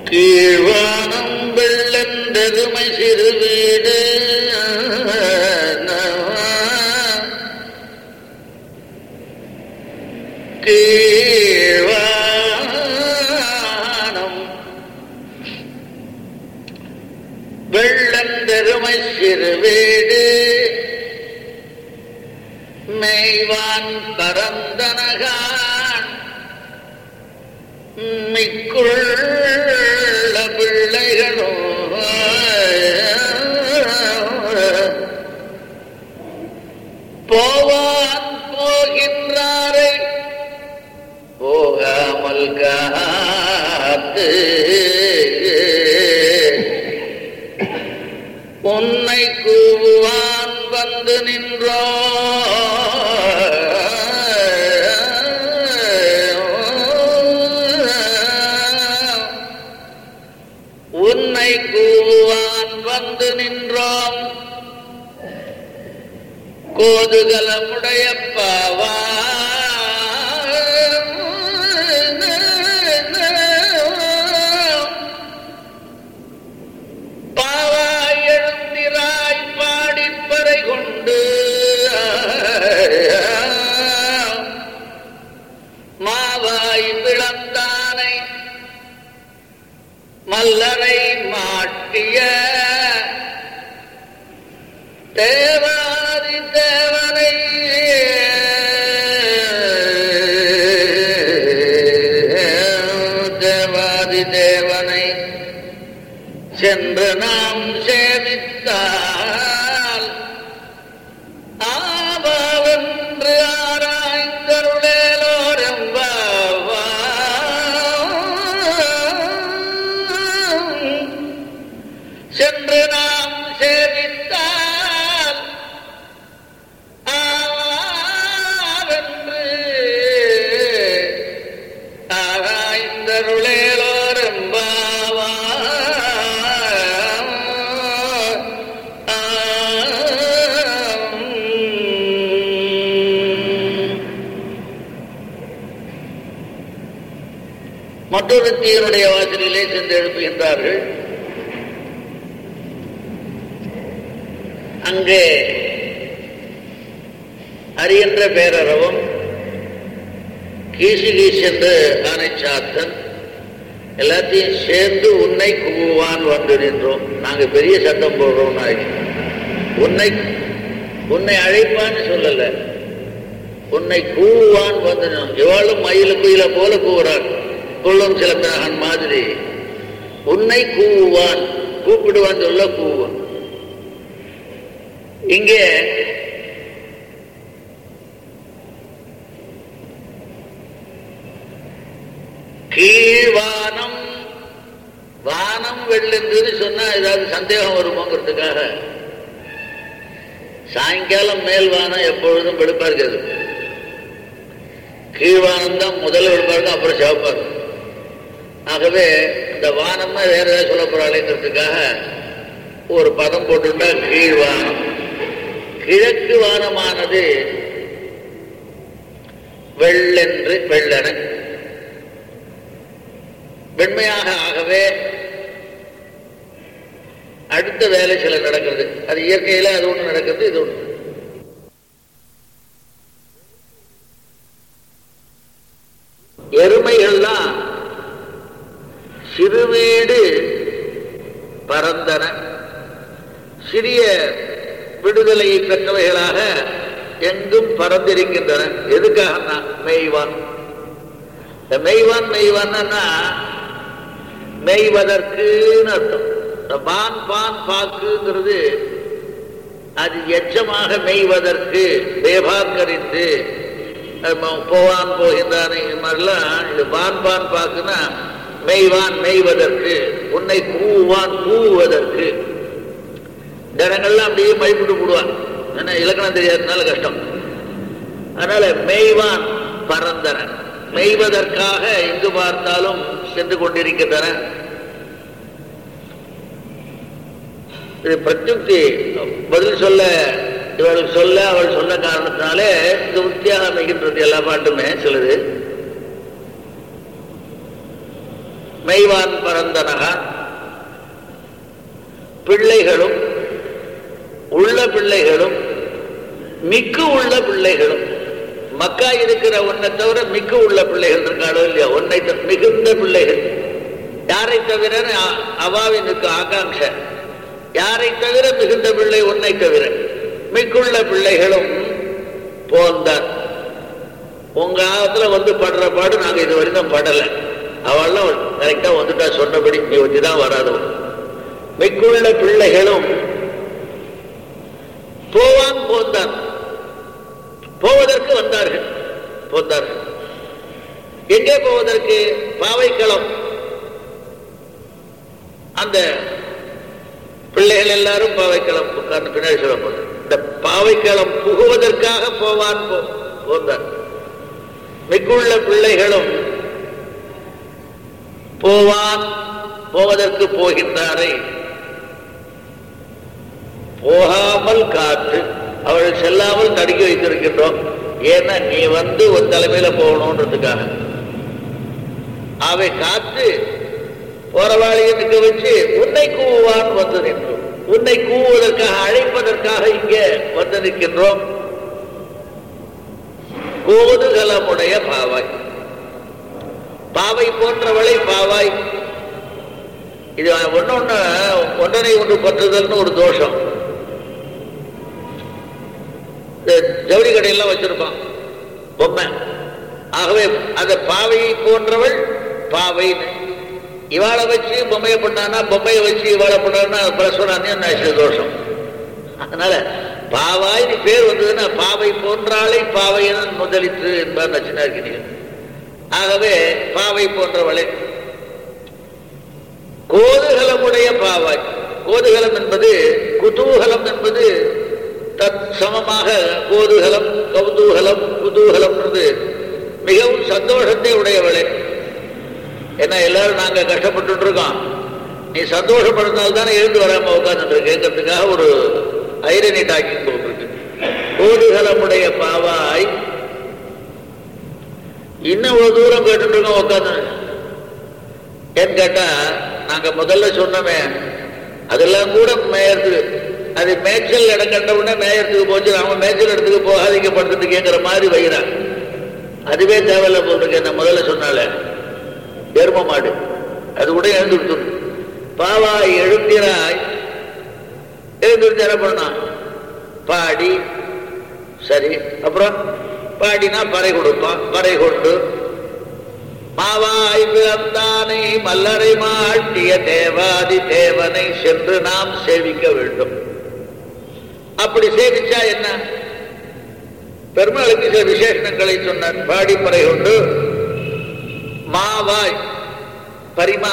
கீழ்வானம் வெள்ளென்றதுமை சிறு வீடு கீழ்வானம் வெள்ளென்றதுமை சிறு வீடு மெய்வான் பரந்தனகான் மிக்குள்ள பிள்ளைகளோ போவான் போகின்றாரை போகாமல் காத்து உன்னை கூவான் வந்து நின்றோ உன்னை கூவான் வந்து நின்றோம் கோதுகலமுடைய பாவா பாவாய் எழுந்திராய் பாடிப்பறை கொண்டு மாவாய் விளந்தானை மல்லரை மாட்டிய தேவாதி தேவனை தேவாதி தேவனை சென்று நாம் சேவித்தால் ஆவாவென்று ஆராய்ந்தருளேலோரெம்பாவா சென்று நாம் சேவித்தால் ஆவாவென்று ஆராய்ந்தருளேலோரெம்பாவா மற்றொரு தீயனுடைய வாசலிலே சென்று எழுப்புகின்றார்கள். அங்கே அரியன்ற பேரறவும் கீசுகீஸ் என்று ஆனைச்சாத்தன் எல்லாத்தையும் சேர்ந்து உன்னை கூவான் வந்து நின்றோம். நாங்க பெரிய சட்டம் போடுறோம். உன்னை அழைப்பான்னு சொல்லல, உன்னை கூவான் வந்து இவாளும் மயில குயில போல கூவுறான், கொள்ளும் சிலம்பரகன் மாதிரி. உன்னை கூவான், கூப்பிடுவான் சொல்ல கூவான். இங்கே கீழ்வானம் வானம் வெள்ளென்று சொன்னா ஏதாவது சந்தேகம் வருமோங்கிறதுக்காக சாயங்காலம் மேல் வானம் எப்பொழுதும் வெளுப்பா இருக்கிறது. கீழ்வானம் தான் முதல்ல வெளுப்பா இருக்கும், அப்புறம் சிவப்பா இருக்கும். ஆகவே இந்த வானம்னா வேற ஏதாவது சொல்ல போறாளேங்கிறதுக்காக ஒரு பதம் போட்டுட்டா கீழ்வானம். கிழக்கு வானமானது வெள்ளென்று வெள்ளென வெண்மையாக. ஆகவே அடுத்த வேலை சில நடக்கிறது. அது இயற்கையில அது ஒண்ணு நடக்கிறது, இது ஒண்ணு. எருமைகள்லாம் சிறுவீடு பரந்தன, சிறிய விடுதலையை பெற்றவைகளாக எங்கும் பறந்திருக்கின்றன. எதுக்காகனா மெய்வான். இந்த மெய்வான் மெய்வான்னா மெய்வதற்குன்னு அர்த்தம். பான் பான் பாக்குங்கிறது அது எச்சமாக மெய்வதற்கு தேபாக்கரித்து போவான் போகின்றான். இது மாதிரிலாம் இது பான் பான் பாக்குன்னா மெய்வான் மெய்வதற்கு, உன்னை கூவான் கூவதற்கு. இந்த இடங்கள்லாம் அப்படியே மதிப்பிட்டு போடுவான். ஏன்னா இலக்கணம் தெரியாததுனால கஷ்டம். அதனால மெய்வான் பரந்தன, மெய்வதற்காக எங்கு பார்த்தாலும் சென்று கொண்டிருக்கின்றன. இது பிரத்யுக்தி பதில் சொல்ல இவள் சொல்ல அவள் சொன்ன காரணத்தினாலே இந்த உத்தியாக அமைகின்றது எல்லா பாட்டுமே. சொல்லுது மெய்வான் பரந்தனகான் பிள்ளைகளும் உள்ள பிள்ளைகளும் மிக்கு உள்ள பிள்ளைகளும். மக்கா இருக்கிற ஒன்னை தவிர மிக்கு உள்ள பிள்ளைகள் இருக்காளோ இல்லையா, ஒன்னை மிகுந்த பிள்ளைகள். யாரை தவிர அவாவினுக்கு ஆகாங்ஷ, யாரை தவிர மிகுந்த பிள்ளை ஒன்னை தவிர மிக்குள்ள பிள்ளைகளும் போந்தார். உங்க ஆகத்துல வந்து படுற பாடு நாங்க இது வரைக்கும் படலை. அவள்லாம் கரெக்டா வந்துட்டா சொன்னபடி நீ வச்சுதான் வராது. மிக்குள்ள பிள்ளைகளும் போவான் போந்தார், போவதற்கு வந்தார்கள் போந்தார்கள். எங்கே போவதற்கு? பாவைக்களம். அந்த பிள்ளைகள் எல்லாரும் பாவைக்களம் பின்னாடி சொல்லப்படும். இந்த பாவைக்களம் புகுவதற்காக போவான் போந்தார். மிக்குள்ள பிள்ளைகளும் போவான் போவதற்கு போகின்றாரை போகாமல் காத்து அவர்கள் செல்லாமல் தடுக்கி வைத்திருக்கின்றோம். ஏன்னா நீ வந்து ஒரு தலைமையில போகணும்ன்றதுக்காக அவை காத்து போறவாளியை நிற்க வச்சு உன்னை கூவான் வந்து நின்றோம். உன்னை கூவுவதற்காக அழைப்பதற்காக இங்கே வந்து நிற்கின்றோம். கோதுகலமுடைய பாவாய், பாவை போன்றவளை பாவாய். இது ஒன்றனை ஒன்று பற்றுதல்னு ஒரு தோஷம். ஜவுளி கடையெல்லாம் வச்சிருப்பான் பொம்மை. ஆகவே அந்த பாவையை போன்றவள் பாவை. இவாளை வச்சு பொம்மையை பண்ணானா, பொம்மையை வச்சு இவாளை பண்ணான்னா பரஸ்பரான தோஷம். அதனால பாவாய் பேர் வந்ததுன்னா பாவை போன்றாளை பாவையன முதலிற்று என்பார் நச்சினார்கினியர். ஆகவே பாவை போன்றவளே கோதுகலமுடைய பாவாய். கோதுகலம் என்பது குதூகலம் என்பது தத் சமமாக கோதுகலம் கௌதூகலம் குதூகலம் மிகவும் சந்தோஷத்தை உடையவளே. ஏன்னா எல்லாரும் நாங்க கஷ்டப்பட்டு இருக்கோம், நீ சந்தோஷப்படுறதால்தானே எழுந்து வராம உட்கார்ந்து கேட்கறதுக்காக ஒரு ஐரணி டாக்கி போட்டிருக்கு. கோதுகலமுடைய பாவாய். இன்னும் ஒரு தூரம் கேட்டு இருக்கோம் உட்காந்து. ஏன்னு கேட்டா நாங்க முதல்ல சொன்னோமே அதெல்லாம் கூட மேயறதுக்கு, அது மேய்ச்சல் இடம் கண்ட உடனே மேயறதுக்கு போச்சு. நாம மேய்ச்சல் இடத்துக்கு போகாதீங்க படுத்துட்டு கேட்கிற மாதிரி வைகிறான். அதுவே தேவையில்ல போட்டிருக்கு. என்ன முதல்ல சொன்னால எரும மாடு அது கூட எழுந்துடுத்து. பாவாய் எழுந்திராய். எழுந்திருந்து என்ன பண்ணான்? பாடி. சரி, அப்புறம் பாடினா பறை கொடுப்பான். பறை கொண்டு மாவாய் பிறந்தானை மல்லரை மாட்டிய தேவாதி தேவனை சென்று நாம் சேவிக்க வேண்டும். அப்படி சேவிச்சா என்ன? பெருமாளுக்கு சில விசேஷங்களை சொன்னார். பாடி பறை கொண்டு மாவாய் பரிமா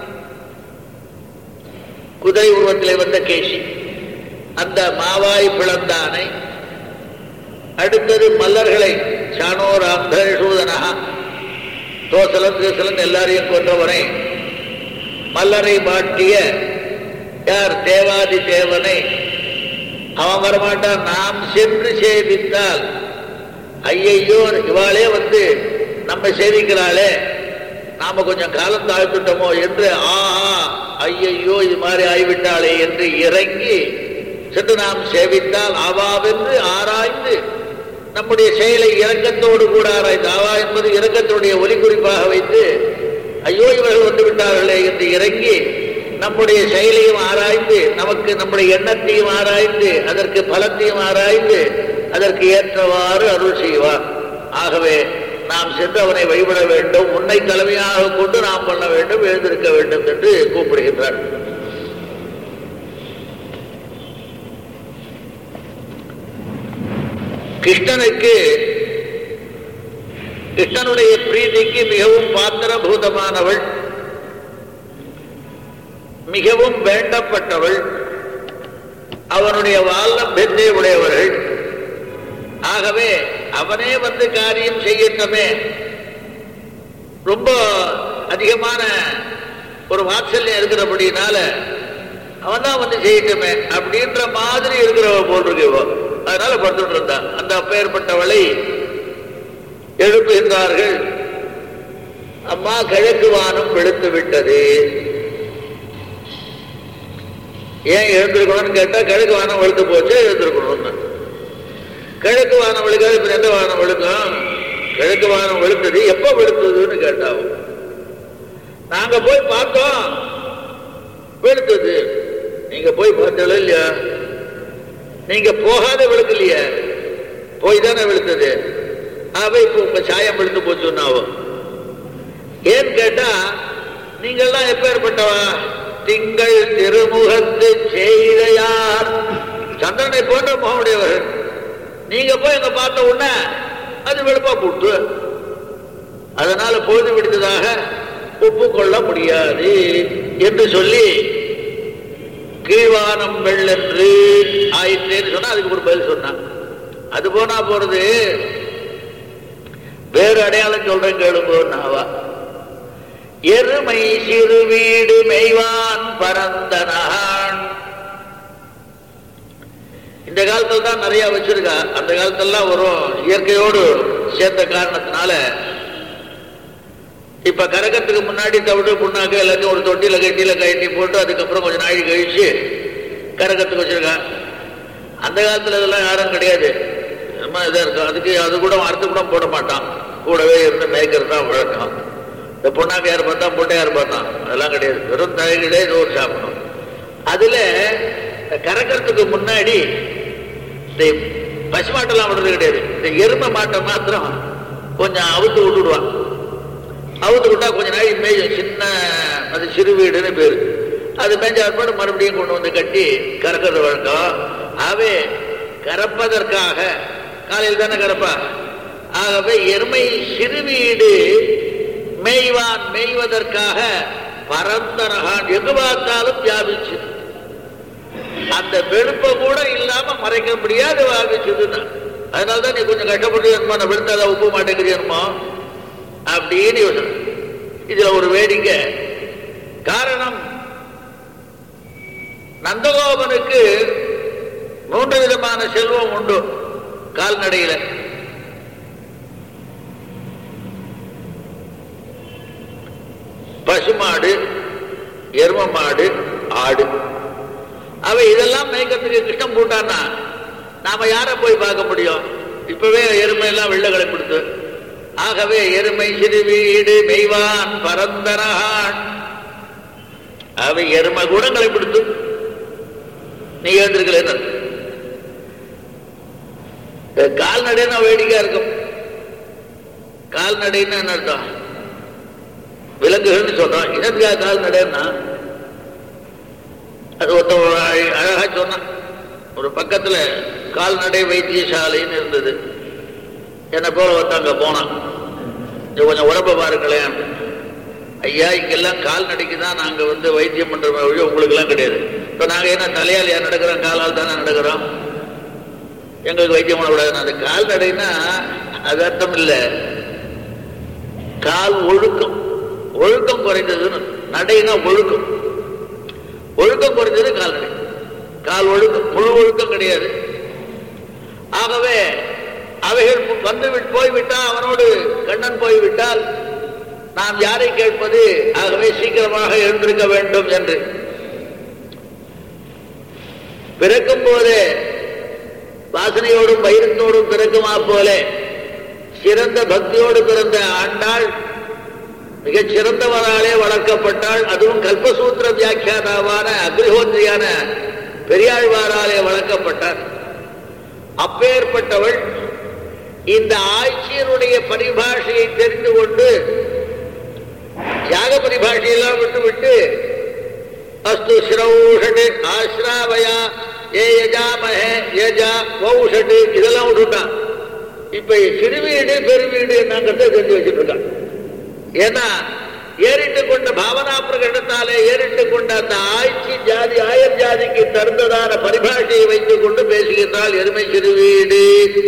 குதிரை உருவத்திலே வந்த கேசி, அந்த மாவாய் பிளந்தானை. அடுத்தது மல்லர்களை சானோராந்தூதனகா தோசலம் தேசலம் எல்லாரையும் கொன்றவனை மல்லரை மாட்டிய யார்? தேவாதி தேவனை. அவன் வரமாட்டான். நாம் சென்று சேவித்தால் ஐயையோ இவாளே வந்து நம்ம சேவிக்கிறாளே, நாம கொஞ்சம் காலம் தாழ்த்துட்டோமோ என்று ஆஹா ஐயையோ இது மாதிரி ஆய்விட்டாளே என்று இறங்கி சென்று நாம் சேவித்தால் ஆவாவென்று ஆராய்ந்து நம்முடைய செயலை இரக்கத்தோடு கூட ஆராய்ந்து, ஆவா என்பது இரக்கத்துடைய ஒலி குறிப்பாக வைத்து ஐயோ இவர்கள் வந்து விட்டார்களே என்று இறங்கி நம்முடைய செயலையும் ஆராய்ந்து, நமக்கு நம்முடைய எண்ணத்தையும் ஆராய்ந்து, அதற்கு பலத்தையும் ஆராய்ந்து அதற்கு ஏற்றவாறு அருள் செய்வார். ஆகவே நாம் சென்று அவனை வழிபட வேண்டும். உன்னை தலைமையாக கொண்டு நாம் பண்ண வேண்டும், எழுந்திருக்க வேண்டும் என்று கூப்பிடுகின்றார். கிருஷ்ணனுடைய பிரீதிக்கு மிகவும் பாத்திரபூதமானவள், மிகவும் வேண்டப்பட்டவள், அவனுடைய வால்லபியத்தை உடையவர்கள். ஆகவே அவனே வந்து காரியம் செய்யட்டமே, ரொம்ப அதிகமான ஒரு வாத்சல்யம் இருக்கிறபடினால அவன் தான் வந்து செய்யட்டுமே அப்படின்ற மாதிரி இருக்கிறவ போல் இருக்கவோ. அதனால படுத்துட்டு இருந்தான். அந்த அப்பேற்பட்டவளை எழுப்புகின்றார்கள். அம்மா கிழக்கு வானம் வெளுத்து விட்டது. ஏன் எழுந்திருக்கணும்னு கேட்டா கிழக்கு வானம் வெளுத்து போச்சு, எழுந்திருக்கணும்னு. கிழக்கு வானம் வெளுக்காது, இப்ப எந்த வானம் வெளுக்கும்? கிழக்கு வானம் வெளுத்தது எப்ப வெளுத்ததுன்னு கேட்டாவும் நாங்க போய் பார்த்தோம், வெளுத்தது. நீங்க போய் பார்த்தல இல்லையா? நீங்க போகாத வெளுக்கலையா? போய் தானே வெளுத்தது. ஆக இப்ப உங்க சாயம் வெளுத்து போச்சுன்னாவும். ஏன்னு கேட்டா நீங்கள்லாம் எப்பேற்பட்டவா? திங்கள் திருமுகத்து செய்தையார், சந்திரனை போன்ற முகமுடையவர்கள். நீங்க போய் அங்க பார்த்த உடனே அது வெளுப்பா போட்டு, அதனால பொழுது விடுத்ததாக ஒப்புக்கொள்ள முடியாது என்று சொல்லி கீழ்வானம் வெள்ளென்று ஆயிற்றேன்னு சொன்னா அதுக்கு ஒரு பதில் சொன்னான். அது போனா போறது. வேறு அடையாளம் சொல்றேன் கேளுங்கோன்னாவா. எருமை சிறு வீடு மெய்வான் பரந்தனான். இந்த காலத்துல தான் நிறைய வச்சிருக்கா. அந்த காலத்தெல்லாம் வரும் இயற்கையோடு சேர்ந்த காரணத்தினால. இப்ப கரகத்துக்கு முன்னாடி தவிடு புண்ணாக்க எல்லாத்தையும் ஒரு தொட்டியில கட்டி போட்டு அதுக்கப்புறம் கொஞ்சம் நாள் கழிச்சு கரகத்துக்கு வச்சிருக்கா. அந்த காலத்துல இதெல்லாம் யாரும் கிடையாது. நம்ம இதா இருக்கும். அதுக்கு அது கூட அறுத்து கூட போட மாட்டான், கூடவே இருந்து மேய்க்கிறது தான் வழக்கம். இந்த பொண்ணாக்க யார் பார்த்தா பொட்டை யார் பார்த்தான் அதெல்லாம் கிடையாது. வெறும் தழைகளே இது ஒரு சாப்பிடணும். அதுல கறக்கிறதுக்கு முன்னாடி இந்த பசுமாட்டெல்லாம் விடுறது கிடையாது. இந்த எருமை மாட்டை மாத்திரம் கொஞ்சம் அவுத்து விட்டுடுவான். அவுத்து விட்டா கொஞ்ச நாள் மேய்யும். சின்ன அது சிறு வீடுன்னு பேரு. அது மேய்ஞ்ச ஏற்பாடு மறுபடியும் கொண்டு வந்து கட்டி கறக்கிறது வழக்கம். ஆகவே கறப்பதற்காக காலையில் தானே கறப்பா. ஆகவே எருமை சிறு வீடு மேய்வான் மேய்வதற்காக பரந்தரகான் எங்கு பார்த்தாலும் வியாபிச்சு. அந்த வெளுப்ப கூட இல்லாம மறைக்க முடியாது வியாபிச்சதுன்னா. அதனாலதான் நீ கொஞ்சம் கஷ்டப்பட்டு விழுந்தாத உப்பு மாட்டேங்கிறீனுமோ அப்படின்னு யோசனை. இதுல ஒரு வேடிக்கை. காரணம், நந்தகோபனுக்கு 3 விதமான செல்வம் உண்டு கால்நடையில. பசுமாடு, எரும மாடு, ஆடு. அவை இதெல்லாம் மேய்க்கிறதுக்கு கிருஷ்ணம் போட்டான்னா நாம யார போய் பார்க்க முடியும்? இப்பவே எருமை எல்லாம் வெள்ள கிளப்பிடுத்து. ஆகவே எருமை சிறு வீடு மெய்வான் பரந்தனான். அவை எருமை கூட கிளப்பிடுத்து. நீ எழுந்திருக்கல. கால்நடைன்னா வேடிக்கை இருக்கும். கால்நடைன்னு என்ன அர்த்தம்? விலங்குகள்னு சொல்றோம். இதற்காக கால்நடைன்னா அது ஒருத்த அழகா சொன்னான். ஒரு பக்கத்துல கால்நடை வைத்தியசாலைன்னு இருந்தது. என்ன போல ஒருத்தங்க போனான். கொஞ்சம் உடம்ப பாருங்களேன். ஐயா, இங்கெல்லாம் கால்நடைக்கு தான் நாங்க வைத்தியம் பண்றோமே ஒழிய உங்களுக்கு எல்லாம் கிடையாது. இப்ப நாங்க என்ன தலையால் யார் நடக்கிறோம்? காலால் தானே நடக்கிறோம். எங்களுக்கு வைத்தியம் பண்ணக்கூடாது. அந்த கால்நடைன்னா அது அர்த்தம் இல்லை. கால் ஒழுக்கம், ஒழுக்கம் குறைந்ததுன்னு. நடைனா ஒழுக்கம், ஒழுக்கம் குறைந்தது கால்நடை. கால் ஒழுக்கம், முழு ஒழுக்கம் கிடையாது. ஆகவே அவைகள் வந்து போய்விட்டால், அவனோடு கண்ணன் போய்விட்டால் நாம் யாரை கேட்பது? ஆகவே சீக்கிரமாக எழுந்திருக்க வேண்டும் என்று. பிறக்கும் போதே வாசனையோடும் வைரத்தோடும் பிறக்குமா போல சிறந்த பக்தியோடு பிறந்த ஆண்டாள் மிகச் சிறந்தவராலே வளர்க்கப்பட்டாள். அதுவும் கல்பசூத்திர வியாக்கியாதாவான அக்னிஹோத்ரியான பெரியாழ்வாராலே வளர்க்கப்பட்டார். அப்பேற்பட்டவள் இந்த ஆட்சியருடைய பரிபாஷையை தெரிந்து கொண்டு யாக பரிபாஷையெல்லாம் விட்டுவிட்டு அஸ்து ஸ்ரௌஷடு ஆஸ்ராவயா ஏ யஜாமஹே யஜா வௌஷடு இதெல்லாம் விட்டுட்டான். இப்ப சிறுவீடு பெருவீடு என்னங்கிறத தெரிஞ்சு வச்சுட்டு இருக்கான். ஏன்னா ஏறிட்டு கொண்ட பாவனா பிரகடனத்தாலே ஏறிட்டு கொண்ட அந்த ஆட்சி ஜாதி ஆயர் ஜாதிக்கு தகுந்ததான பரிபாஷையை வைத்துக் கொண்டு பேசுகின்றால் எருமை சிறுவீடு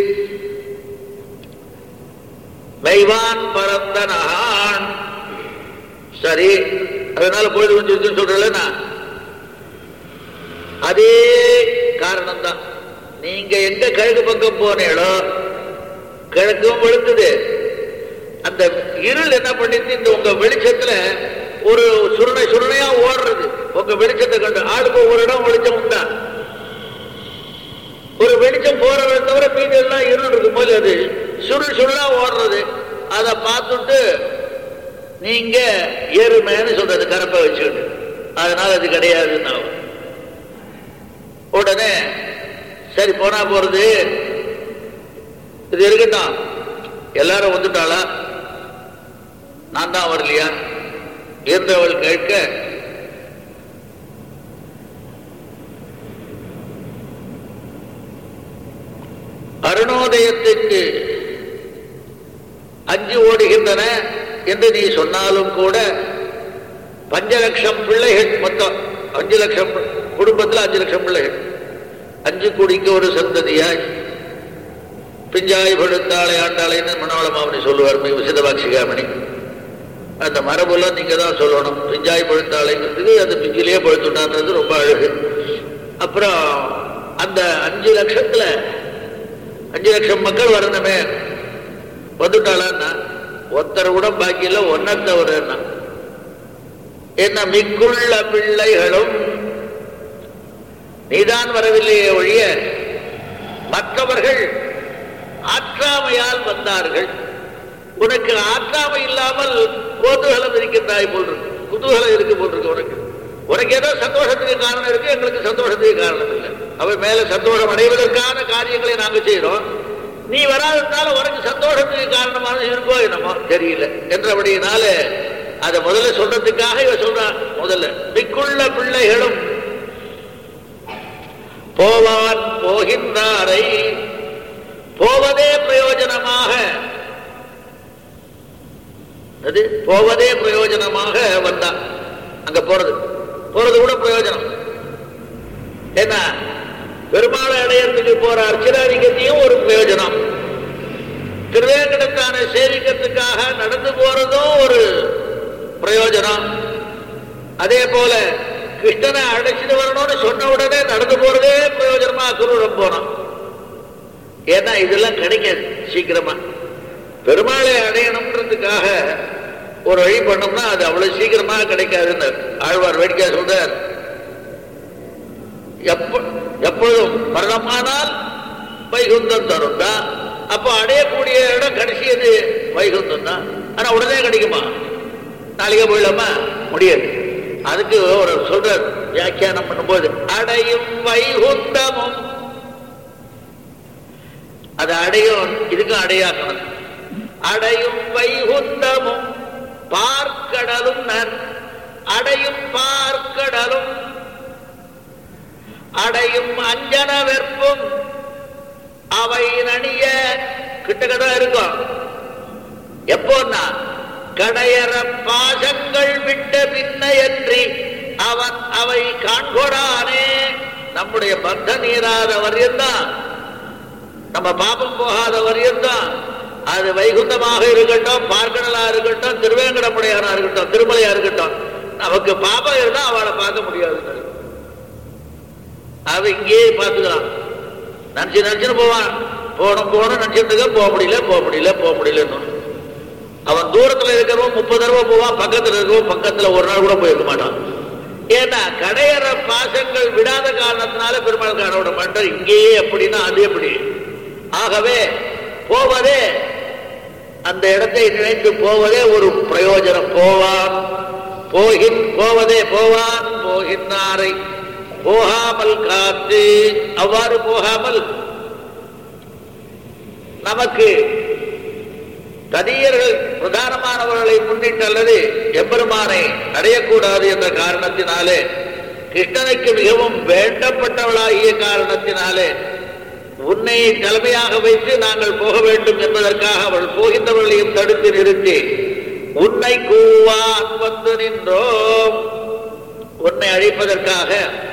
மெய்வான் பரந்தனான். சரி, அதனால பொழுது கொஞ்சம் சொல்றேன்னா அதே காரணம் தான். நீங்க எங்க கிழக்கு பக்கம் போனீங்களோ கிழக்கும் வெளுக்குது, அந்த இருள் என்ன பண்ணிட்டு இந்த உங்க வெளிச்சத்துல ஒரு சுருணையா ஓடுறது. உங்க வெளிச்சத்தை கண்டு ஆளுக்கு ஒரு இடம் வெளிச்சம் உண்டா? ஒரு வெளிச்சம் போறதை தவிர மீது எல்லாம் இருள் இருக்கும் போது அது சுருளா ஓடுறது. அதை பார்த்துட்டு நீங்க எருமைன்னு சொல்றது கரப்பை வச்சுக்கிட்டு, அதனால அது கிடையாதுன்னு உடனே சரி போனா போறது, இது இருக்கட்டும், எல்லாரும் வந்துட்டாளா? நான் தான் வரலையா என்றவள் கேட்க, அருணோதயத்துக்கு 5 ஓடுகின்றன என்று நீ சொன்னாலும் கூட 5 லட்சம் பிள்ளைகள், மொத்தம் 5 லட்சம் குடும்பத்தில் 5 லட்சம் பிள்ளைகள், 5 கோடிக்கு ஒரு சந்ததியாய் பிஞ்சாய் படுத்தாளை ஆண்டாளைன்னு மனோளமாவணி சொல்லுவார் மிக விசித வாட்சிகாமணி. அந்த மரபுலாம் நீங்க தான் சொல்லணும். பிஞ்சாய் படுத்தாளைங்கிறதுக்கு அந்த பிஞ்சிலேயே படுத்துட்டான்றது ரொம்ப அழகு. அப்புறம் அந்த 5 லட்சத்துல 5 லட்சம் மக்கள் வரணுமே, வந்துட்டாளா? ஒருத்தர் கூட பாக்கி இல்லை, ஒன்னத்தவர் என்ன மிக்குள்ள பிள்ளைகளும் நீதான் வரவில்லையே ஒழிய மற்றவர்கள் ஆற்றாமையால் வந்தார்கள். உனக்கு ஆற்றாமை இல்லாமல் கோதுகலம் இருக்கின்றாய் போல் இருக்கு, குதூகலம் இருக்கு போல் இருக்கு. உனக்கு ஏதோ சந்தோஷத்துக்கு காரணம் இருக்கு, எங்களுக்கு சந்தோஷத்துக்கு காரணம் இல்லை. அவன் மேல சந்தோஷம் அடைவதற்கான காரியங்களை நாங்க செய்யறோம். நீ வராதனால உனக்கு சந்தோஷத்துக்கு காரணமான இருக்கோ என்னமோ தெரியல என்றபடியினால அதை முதல்ல சொல்றதுக்காக இவ சொல்றான். முதல்ல மிக்குள்ள பிள்ளைகளும் போவான் போகின்றாரை, போவதே பிரயோஜனமாக, போவதே பிரயோஜனமாக வந்தான். அங்க போறது கூட பிரயோஜனம். என்ன பெருமாளை அடையறதுக்கு போற அர்ச்சனாதிகத்தையும் ஒரு பிரயோஜனம், திருவேங்கடத்தான சேவிக்கிறதுக்காக நடந்து போறதும் ஒரு பிரயோஜனம். அதே போல கிருஷ்ணனை அழைச்சிட்டு வரணும்னு சொன்ன உடனே நடந்து போறதே பிரயோஜனமா குருடம் போனோம். ஏன்னா இதெல்லாம் கிடைக்காது சீக்கிரமா. பெருமாளை அடையணும்ன்றதுக்காக ஒரு வழி பண்ணோம்னா அது அவ்வளவு சீக்கிரமா கிடைக்காதுன்னு ஆழ்வார் வேடிக்கை சொல்றார். எப்பொழுதும் மரணமானால் வைகுந்தம் தரும் தான். அப்ப அடையக்கூடிய இடம் கடைசியது வைகுந்தம் தான். ஆனா உடனே கிடைக்குமா? நாளைக்கே போயிடலாமா? முடியாது. அதுக்கு ஒரு சொல்ற வியாக்கியானம் பண்ணும்போது அடையும் வைகுந்தமும், அது அடையும், இதுக்கும் அடையாக்கணும். அடையும் வைகுந்தமும் பார்க்கடலும் நன், அடையும் பார்க்கடலும் அடையும் அஞ்சன வெற்பும் அவை நணிய கிட்டக்கதான் இருக்கும். எப்போன்னா கடையற பாசங்கள் விட்ட பின்னையன்றி அவன் அவை காண்கொடானே. நம்முடைய பந்த நீராத வரையம்தான், நம்ம பாபம் போகாத வரையம்தான். அது வைகுந்தமாக இருக்கட்டும், பார்க்கடலா இருக்கட்டும், திருவேங்கடமுடையானா இருக்கட்டும், திருமலையா இருக்கட்டும், நமக்கு பாபம் இருந்தா அவளை பார்க்க முடியாது. அவ இங்கேயே பார்த்துக்கலாம். நினைச்சுன்னு போவான், போகணும் நினைச்சிட்டு போக முடியல. அவன் தூரத்துல இருக்கிறவன் 30 தடவை போவான், பக்கத்துல இருக்கவன் பக்கத்துல ஒரு நாள் கூட போயிருக்க மாட்டான். ஏன்னா கடையற பாசங்கள் விடாத காரணத்தினால பெருமாள் காண விட மாட்டார். இங்கேயே அப்படின்னா அது எப்படி? ஆகவே போவதே, அந்த இடத்தை நினைத்து போவதே ஒரு பிரயோஜனம். போவான் போகின்றாரை போகாமல் காத்து, அவ்வாறு போகாமல் நமக்கு தனியர்கள் பிரதானமானவர்களை முன்னிட்டு அல்லது எம்பெருமானை அடையக்கூடாது என்ற காரணத்தினாலே, கிருஷ்ணனுக்கு மிகவும் வேண்டப்பட்டவளாகிய காரணத்தினாலே உன்னை தலைமையாக வைத்து நாங்கள் போக வேண்டும் என்பதற்காக அவள் போகின்றவர்களையும் தடுத்து நிறுத்தி உன்னை கூவான் வந்து நின்றோம், உன்னை அழைப்பதற்காக.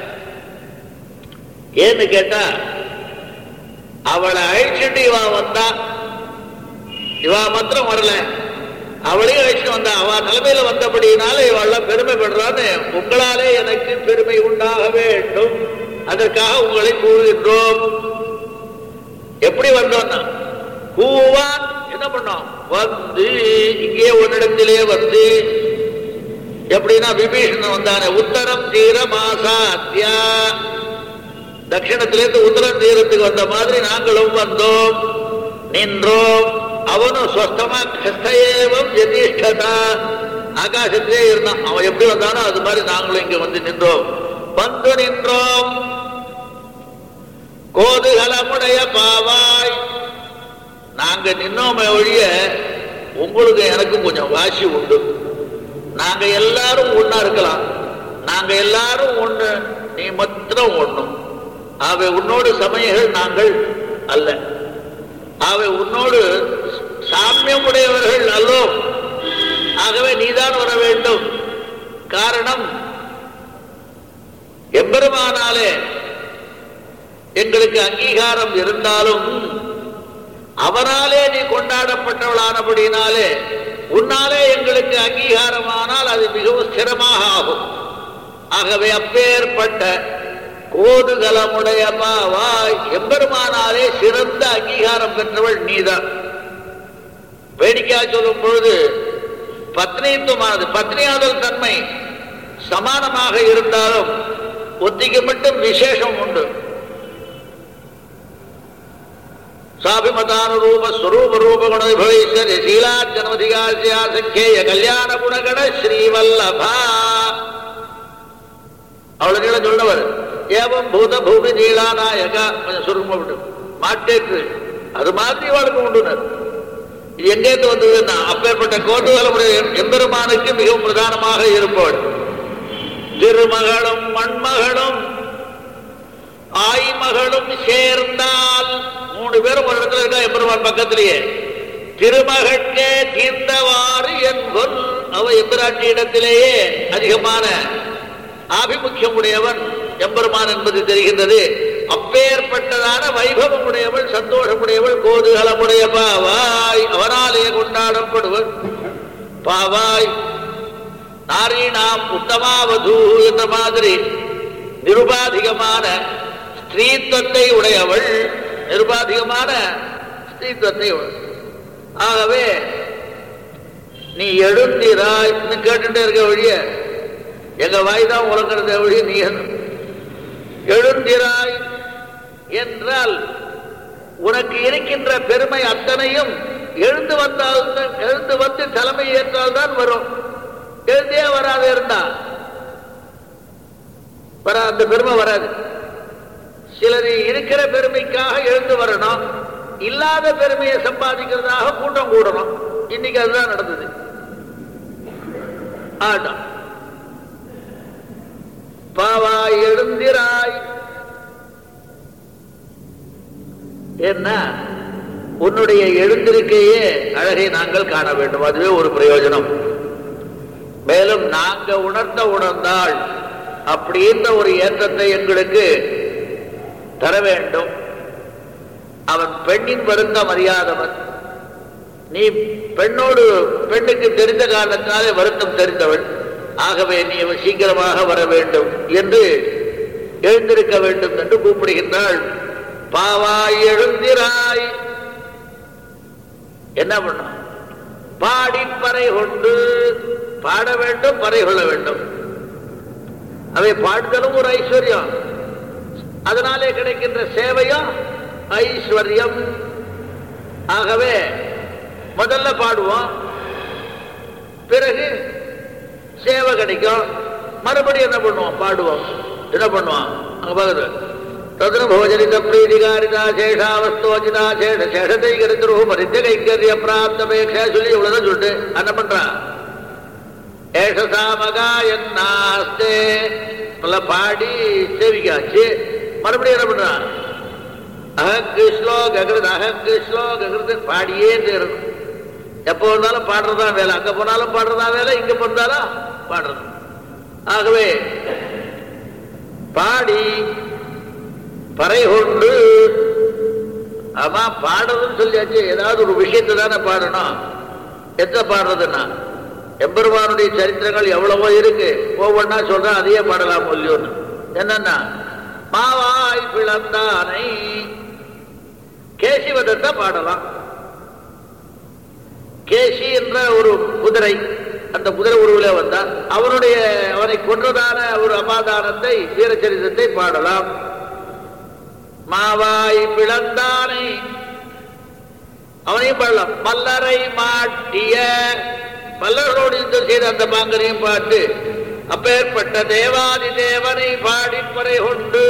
ஏன்னு கேட்டா, அவளை அழைச்சிட்டு இவா வந்தா, இவா மாத்திரம் வரல, அவளையும் அழைச்சிட்டு வந்தா. அவ தலைமையில வந்தபடியினால இவெல்லாம் பெருமைப்படுறான்னு, உங்களாலே எனக்கு பெருமை உண்டாக வேண்டும், அதற்காக உங்களை கூறுகின்றோம். எப்படி வந்தோம்னா, கூவான் என்ன பண்ணோம் வந்து இங்கே உன்னிடத்திலே வந்து எப்படின்னா விபீஷணன் வந்தானே உத்தரம் தீர மாசாத்யா தட்சிணத்திலிருந்து உத்தரம் தீரத்துக்கு வந்த மாதிரி நாங்களும் வந்தோம் நின்றோம். அவனும் ஸ்வஸ்தமா கிருஷ்ணேவம் யதிஷ்டதா ஆகாசத்திலே இருந்தான். அவன் எப்படி வந்தானோ அது மாதிரி நாங்களும் இங்க வந்து நின்றோம். வந்து நின்றோம். கோதுகலமுடைய பாவாய் நாங்க நின்னோமே ஒழிய உங்களுக்கு எனக்கும் கொஞ்சம் வாசி உண்டு. நாங்க எல்லாரும் ஒன்னா இருக்கலாம். நாங்க எல்லாரும் ஒண்ணு, நீ மாத்திரம் ஒண்ணும். அவை உன்னோடு சமயங்கள் நாங்கள் அல்ல. அவை உன்னோடு சாமியம் உடையவர்கள் அல்லோம். ஆகவே நீதான் வர வேண்டும். காரணம் எம்பெருமானாலே எங்களுக்கு அங்கீகாரம் இருந்தாலும் அவராலே நீ கொண்டாடப்பட்டவளானபடினாலே உன்னாலே எங்களுக்கு அங்கீகாரமானால் அது மிகவும் ஸ்திரமாக ஆகும். ஆகவே அப்பேற்பட்ட கோதுகலமுடைய பாவாய் எம்பெருமானாலே சிறந்த அங்கீகாரம் பெற்றவள் நீதான். வேடிக்கையாக சொல்லும் பொழுது பத்னித்துவமானது பத்னியாதல் தன்மை சமானமாக இருந்தாலும் ஒத்திக்கு மட்டும் விசேஷம் உண்டு. சாபிமதானுரூப ஸ்வரூப ரூப குணவிபவைஸ்வரி சீலாஜனமதிகாசியா சங்கேய கல்யாண குணகண ஸ்ரீவல்லபா அவ்வளவு நீளம் சொன்னவர். ஏவம் பூத பூமி நீலாநாயகா கொஞ்சம் சுருக்கமா விட்டு மாட்டேற்று அது மாதிரி வாழ்க்கை உண்டுனர். இது எங்கேருந்து வந்ததுன்னா அப்பேற்பட்ட கோட்டுதலமுடைய எம்பெருமானுக்கு மிகவும் பிரதானமாக இருப்பவள். திருமகளும் மண்மகளும் ஆய்மகளும் சேர்ந்தால் 3 பேரும் ஒரு இடத்துல இருக்கா எம்பெருமான் பக்கத்திலேயே. திருமகட்கே தீர்ந்தவாறு என்பொல் அவ எம்பிராட்டி இடத்திலேயே அதிகமான ஆபிமுக்கியம் உடையவன் எம்பெருமான் என்பது தெரிகின்றது. அப்பேற்பட்டதான வைபவம் உடையவள் சந்தோஷமுடையவள் கோதுகலமுடைய பாவாய் அவனாலே கொண்டாடப்படுவர். பாவாய் நாரீணாம் உத்தமாவது என்ற மாதிரி நிருபாதிகமான ஸ்திரீத்துவத்தை உடையவள். நிருபாதிகமான ஸ்திரீத்துவத்தை ஆகவே நீ எழுந்திராய் கேட்டுட்டே இருக்க வழிய எங்க வாய்தான் உலகிறத வழிய நீ எழுந்திராய் என்றால் உனக்கு இருக்கின்ற பெருமை அத்தனையும் எழுந்து வந்து தலைமை ஏற்றால் தான் வரும். எழுந்தே வராது இருந்தா அந்த பெருமை வராது. சிலர் இருக்கிற பெருமைக்காக எழுந்து வரணும், இல்லாத பெருமையை சம்பாதிக்கிறதாக கூட்டம் கூடணும். இன்னைக்கு அதுதான் நடந்தது. ஆட்டம் பாவாய் எழுந்திராய் என்ன உன்னுடைய எழுந்திருக்கையே அழகை நாங்கள் காண வேண்டும். அதுவே ஒரு பிரயோஜனம். மேலும் நாங்க உணர்ந்தால் அப்படின்ற ஒரு ஏற்றத்தை எங்களுக்கு தர வேண்டும். அவன் பெண்ணின் வருத்தம் அறியாதவன். நீ பெண்ணுக்கு தெரிந்த காரணத்தாலே வருத்தம் தெரிந்தவள். ஆகவே நீ சீக்கிரமாக வர வேண்டும் என்று எழுந்திருக்க வேண்டும் என்று கூப்பிடுகின்றாள். பாவாய் எழுந்திராய் என்ன பண்ணும்? பாடி பறை கொண்டு பாட வேண்டும், பறை கொள்ள வேண்டும். அவை பாடுதலும் ஒரு ஐஸ்வர்யம். அதனாலே கிடைக்கின்ற சேவையும் ஐஸ்வர்யம். ஆகவே முதல்ல பாடுவோம், பிறகு சேவை கிடைக்கும். மறுபடியும் என்ன பண்ணுவோம்? பாடுவோம். என்ன பண்ணுவோம்? அங்க பாக்குது ததுன போஜனித பிரீதிகாரிதா சேஷாவஸ்தோஜிதா சேஷ சேஷத்தை கருத்துரு பரித்த கைங்கரிய பிராப்தமேஷா சொல்லி இவ்வளவுதான் சொல்லிட்டு என்ன பண்றான்? ஏஷசாமகா என்னாஸ்தே பாடி சேவிக்காச்சு. மறுபடியும் என்ன பண்றான்? அகக்கு ஸ்லோகிறது அகக்கு ஸ்லோகிறது பாடியே தேரணும். எப்போ வந்தாலும் பாடுறதா வேலை. அங்க போனாலும் பாடுறதா வேலை, இங்க போனாலும் பாடுறது. ஆகவே பாடி பறை கொண்டு ஆமா பாடுறதுன்னு சொல்லியாச்சு. ஏதாவது ஒரு விஷயத்தை தானே பாடணும். எத்தனை பாடுறதுன்னா எம்பெருமானுடைய சரித்திரங்கள் எவ்வளவோ இருக்கு. ஒவ்வொன்னா சொல்றேன், அதையே பாடலாம். இல்லையோன்னு என்னன்னா மாவாய் பிளந்தானை கேசிவதத்தை பாடலாம். கேசி என்ற ஒரு குதிரை, அந்த குதிரை உருவிலே வந்தான். அவனை கொன்றதான ஒரு அபாதானத்தை, வீரச்சரிதத்தை பாடலாம். மாவாய் பிளந்தானை அவனையும் பாடலாம். மல்லரை மாட்டிய மல்லரோடு யுத்தம் செய்த அந்த பாங்கனையும் பாட்டு. அப்பேற்பட்ட தேவாதி தேவனை பாடிப்பறை கொண்டு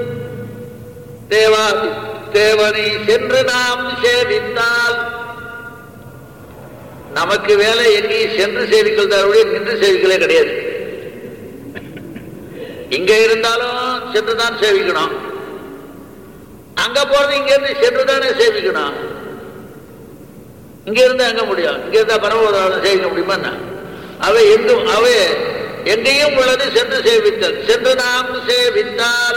தேவாதி தேவனை சென்று நாம் சேவித்தால் நமக்கு வேலை எங்கேயும் சென்று சேவிக்கல் தருடைய நின்று சேவிக்கலே கிடையாது. இங்க இருந்தாலும் சென்றுதான் சேவிக்கணும், அங்க போறது இங்க இருந்து சென்றுதானே சேவிக்கணும். இங்க இருந்தா எங்க முடியும்? இங்க இருந்தா பரமபதம் சேவிக்க முடியுமா? அவை எங்கேயும் உள்ளது சென்று சேவித்தல். சென்று நாம் சேவித்தால்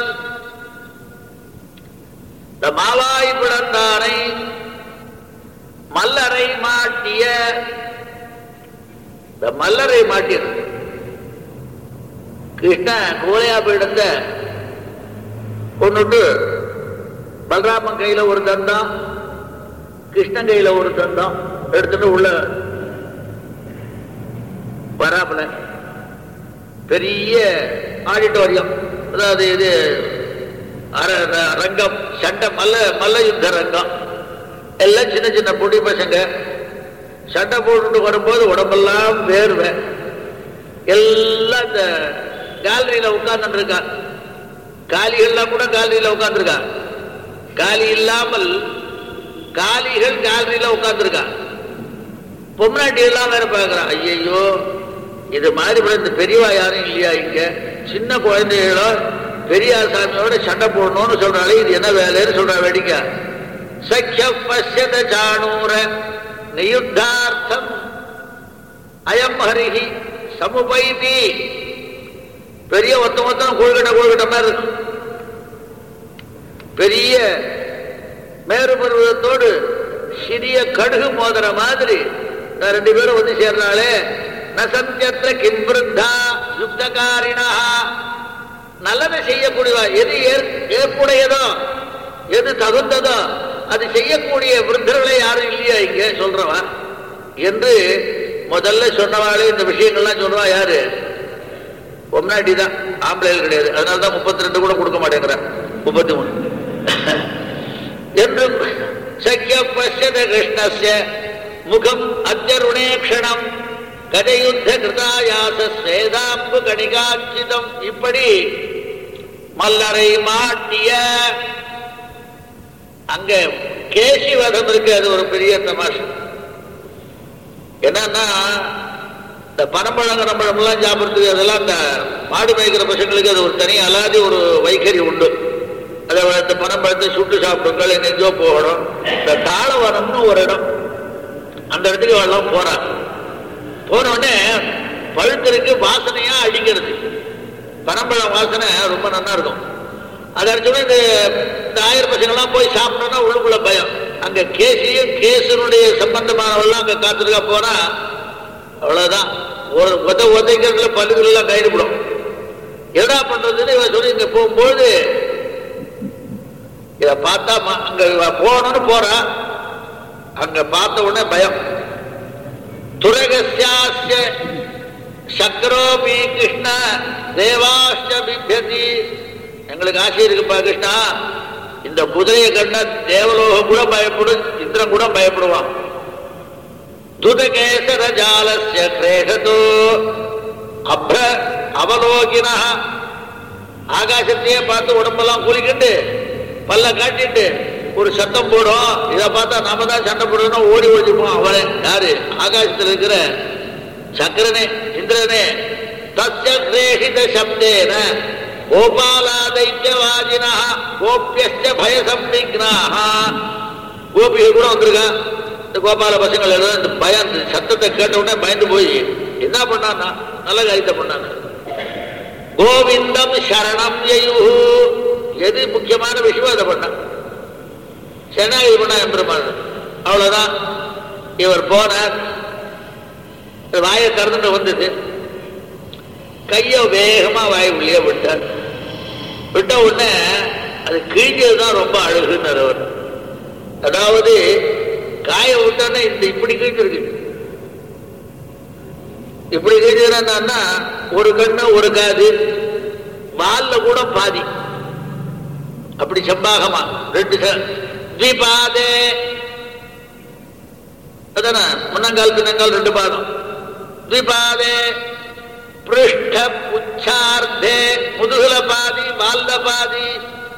இந்த மாவாய் பிளந்தானை மல்லரை மாட்டிய, இந்த மல்லரை மாட்டியது கிருஷ்ண கோலையா பீடத்த கொண்டுட்டு பலராமன் கையில ஒரு தண்டம், கிருஷ்ணன் கையில ஒரு தண்டம் எடுத்துட்டு உள்ள வராமல பெரிய ஆடிட்டோரியம், அதாவது இது ரங்கம், சண்டை, மல்ல யுத்த ரங்கம். எல்லாம் சின்ன சின்ன பொடி பசங்க சண்டை போட்டுட்டு வரும்போது உடம்பெல்லாம் வேர்வை. எல்லாம் இந்த கேலரியில உட்கார்ந்து இருக்கா. காலிகள்லாம் கூட கேலரியில உட்கார்ந்துருக்கா. காலி இல்லாமல் காலிகள் கேலரியில உட்கார்ந்துருக்கா. பொம்னாட்டி எல்லாம் வேற பார்க்கிறான். ஐயோ, இது மாதிரி இந்த பெரியவா யாரும் இல்லையா? இங்க சின்ன குழந்தைகளோ பெரியார் சாமியோட சண்டை போடணும்னு சொல்றாளே, இது என்ன வேலைன்னு சொல்ற வேடிக்க. சக்கிய பசியத சாணூர நியுத்தார்த்தம் அயம் ஹரிஹி சமுபைதி. பெரிய மொத்தம் கோல்கட்ட மாதிரி இருக்கும். பெரிய மேரு பருவத்தோடு சிறிய கடுகு மோதிர மாதிரி ரெண்டு பேரும் வந்து சேர்றாளே. நசந்தியத்திர கிம்பிருத்தா யுக்தகாரிணா, நல்லதை செய்யக்கூடியவா, எது ஏற்புடையதோ எது தகுந்ததோ அது செய்யக்கூடிய விருத்தர்களை யாரும் இல்லையா இங்க சொல்றவா என்று முதல்ல சொன்னவாளே. இந்த விஷயங்கள்லாம் சொல்றவா யாரு? பொம்னாட்டி தான், ஆம்பளைகள் கிடையாது. அதனாலதான் 32 கூட கொடுக்க மாட்டேங்கிறார், 33 என்று. சக்கிய பசியத கிருஷ்ணஸ்ய முகம் அத்யருணே க்ஷணம் கஜயுத்த கிருதாயாச சேதாம்பு கணிகாச்சிதம். இப்படி மல்லரை மாட்டிய அங்க கேசிவதம் இருக்கு. அது ஒரு பெரிய தமாஷ். என்னன்னா, இந்த பனம்பழம் எல்லாம் சாப்பிடுறதுக்கு அதெல்லாம் இந்த மாடு மேய்க்கிற பசங்களுக்கு அது ஒரு தனி அலாதி ஒரு வைகரி உண்டு. அதை இந்த பனம்பழத்தை சுட்டு சாப்பிடுங்கள், எங்கெங்கோ போகணும். இந்த தாளவனம்னு ஒரு இடம், அந்த இடத்துக்கு எல்லாம் போறாங்க. போன உடனே பழுத்திற்கு வாசனையா அடிக்கிறது. பனம்பழம் வாசனை ரொம்ப நல்லா இருக்கும். அதை அடிச்சோட இந்த ஆயிரம் பசங்கள்லாம் போய் சாப்பிட்டோம்னா உள்ளுக்குள்ள பயம். அங்க கேசியும் கேசனுடைய சம்பந்தமானவெல்லாம் அங்க காத்திருக்கா போனா அவ்வளவுதான். ஒரு உதைக்கிறதுல பல்லுகள் எல்லாம் கைடுபடும். என்னடா பண்றதுன்னு இவன் சொல்லி இங்க போகும்போது இத பார்த்தா அங்க போகணும்னு போறா. அங்க பார்த்த உடனே பயம். துரகஸ்யாஸ்ய சக்கரோபி கிருஷ்ண தேவாஸ்ய பிப்யதி. எங்களுக்கு ஆசை இருக்குப்பா கிருஷ்ணா, இந்த குதிரையை கண்ட தேவலோகம் கூட பயப்படும், இந்திரன் கூட பயப்படுவான். துதகேசர ஜாலஸ்ய கிரேஷதோ அப்ர அவலோகினா. ஆகாசத்தையே பார்த்து உடம்பெல்லாம் குளிக்கிட்டு பல்ல காட்டிட்டு ஒரு சத்தம் போடும். இதை பார்த்தா நாம தான் சண்டை போடணும், ஓடி ஓடிப்போம். அவளே யாரு? ஆகாசத்தில் இருக்கிற சக்கரனே, இந்திரனே. தஸ்ய கிரேஷித சப்தேன கோபாலாதைத்யவாஜினா கோபியஸ்ய பயசம்விக்னாஹ. கோபிகள் கூட வந்திருக்கா. இந்த கோபால பசங்கள் எல்லாம் இந்த பயம், சத்தத்தை கேட்ட உடனே பயந்து போய் என்ன பண்ணான்னா நல்ல காரியத்தை பண்ணாங்க. கோவிந்தம் சரணம் யயுஹு. எது முக்கியமான விஷயம் அதை பண்ண சரணாகதி பண்ணா எம்பெருமான். அவ்வளவுதான். இவர் போனார், வாயை திறந்துட்டு வந்தது. கைய வேகமா வாய் உள்ளே விட்டார். விட்ட உடனே அது கிழிஞ்சதுதான் ரொம்ப அழகுன்னு அவர். அதாவது காய விட்டோன்னே இந்த இப்படி கிழிஞ்சிருக்கு. இப்படி கீழ்ச்சதுன்னா ஒரு கண்ணு ஒரு காது, வால்ல கூட பாதி, அப்படி செம்பாகமா ரெண்டு த்விபாதே, அதான முன்னங்கால் பின்னங்கால் ரெண்டு பாதம். த்விபாதே பிருஷ்ட உச்சார்த்தே, முதுகுல பாதி வால்ல பாதி.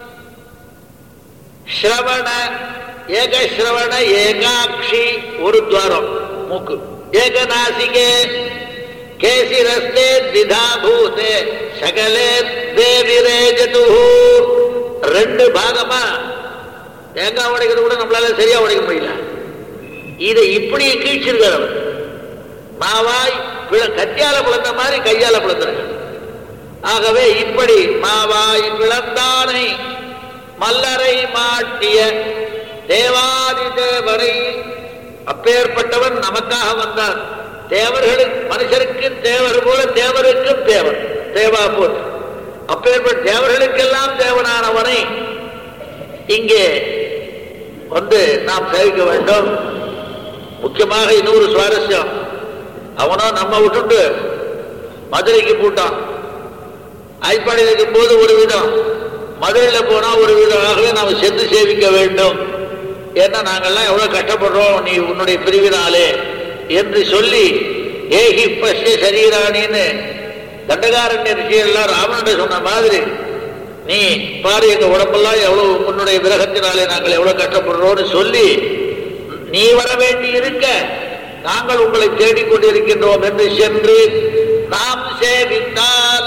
ஸ்ரவண ஏகஸ்ரவண ஏகாட்சி, ஒரு துவாரம் மூக்கு. ஏகநாசிகே கேசிரஸ்தே திதாபூதே சகலே தேவிரே ஜது, ரெண்டு பாகமா. தேங்காய் உடைக்கிறது கூட நம்மளால சரியா உடைக்க முடியல. இதை இப்படி கீழ்ச்சிருக்கார் அவர். மாவாய் கத்தியால பிளந்த மாதிரி கையால பிளந்திருக்க. ஆகவே இப்படி மாவாய் பிளந்தானை மல்லரை மாட்டிய தேவாதி தேவரை, அப்பேற்பட்டவன் நமக்காக வந்தார். தேவர்களுக்கு மனுஷருக்கு தேவர் போல தேவருக்கும் தேவன், தேவா போல் அப்பேற்பட்ட தேவர்களுக்கெல்லாம் தேவனானவனை இங்கே வந்து நாம் சேவிக்க வேண்டும். முக்கியமாக இன்னொரு சுவாரஸ்யம், அவனோ நம்ம விட்டுட்டு மதுரைக்கு போட்டான். ஐப்பாடியில் இருக்கும் போது ஒரு விதம், மதுரையில் போனா ஒரு விதம். ஆகவே நாம் சென்று சேவிக்க வேண்டும். ஏன்னா நாங்கள்லாம் எவ்வளவு கஷ்டப்படுறோம் நீ உன்னுடைய பிரிவினாலே என்று சொல்லி, ஏகி பஷ்ய சரீராணின்னு தண்டகாரண்ய ரிஷியெல்லாம் ராவணன் சொன்ன மாதிரி, நீ பாரு எங்க உடம்பெல்லாம் எவ்வளவு உன்னுடைய விரகத்தினாலே நாங்கள் எவ்வளவு கஷ்டப்படுறோம்னு சொல்லி, நீ வர வேண்டி இருக்க நாங்கள் உங்களை தேடிக்கொண்டிருக்கின்றோம் என்று சென்று நாம் சேவித்தால்,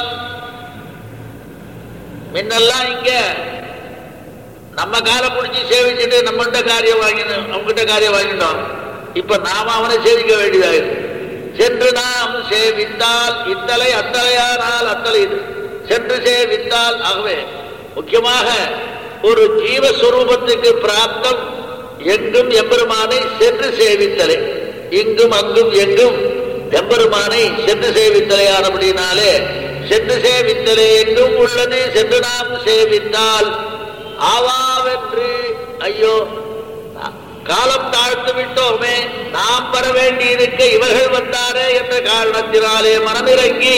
முன்னெல்லாம் இங்க நம்ம காலை பிடிச்சி சேவிச்சுட்டு நம்மகிட்ட காரியம் வாங்கினோம், அவங்ககிட்ட காரியம் வாங்கிட்டோம். இப்ப நாம அவனை சேவிக்க வேண்டியதாக சென்று நாம் சேவித்தால், இத்தலை அத்தலையானால் அத்தலை இது சென்று சேவித்தால். ஆகவே முக்கியமாக ஒரு ஜீவஸ்வரூபத்துக்கு பிராப்தம் எங்கும் எம்பெருமானை சென்று சேவித்தலை, இங்கும் அங்கும் எங்கும் எம்பெருமானை சென்று சேவித்தலையானபடினாலே சென்று சேவித்தலே எங்கும் உள்ளது. சென்று நாம் சேவித்தால் ஆவாவென்று, ஐயோ காலம் தாழ்த்து விட்டோமே, நாம் வர வேண்டி இருக்க இவர்கள் வந்தாரே என்ற காரணத்தினாலே மனமிறங்கி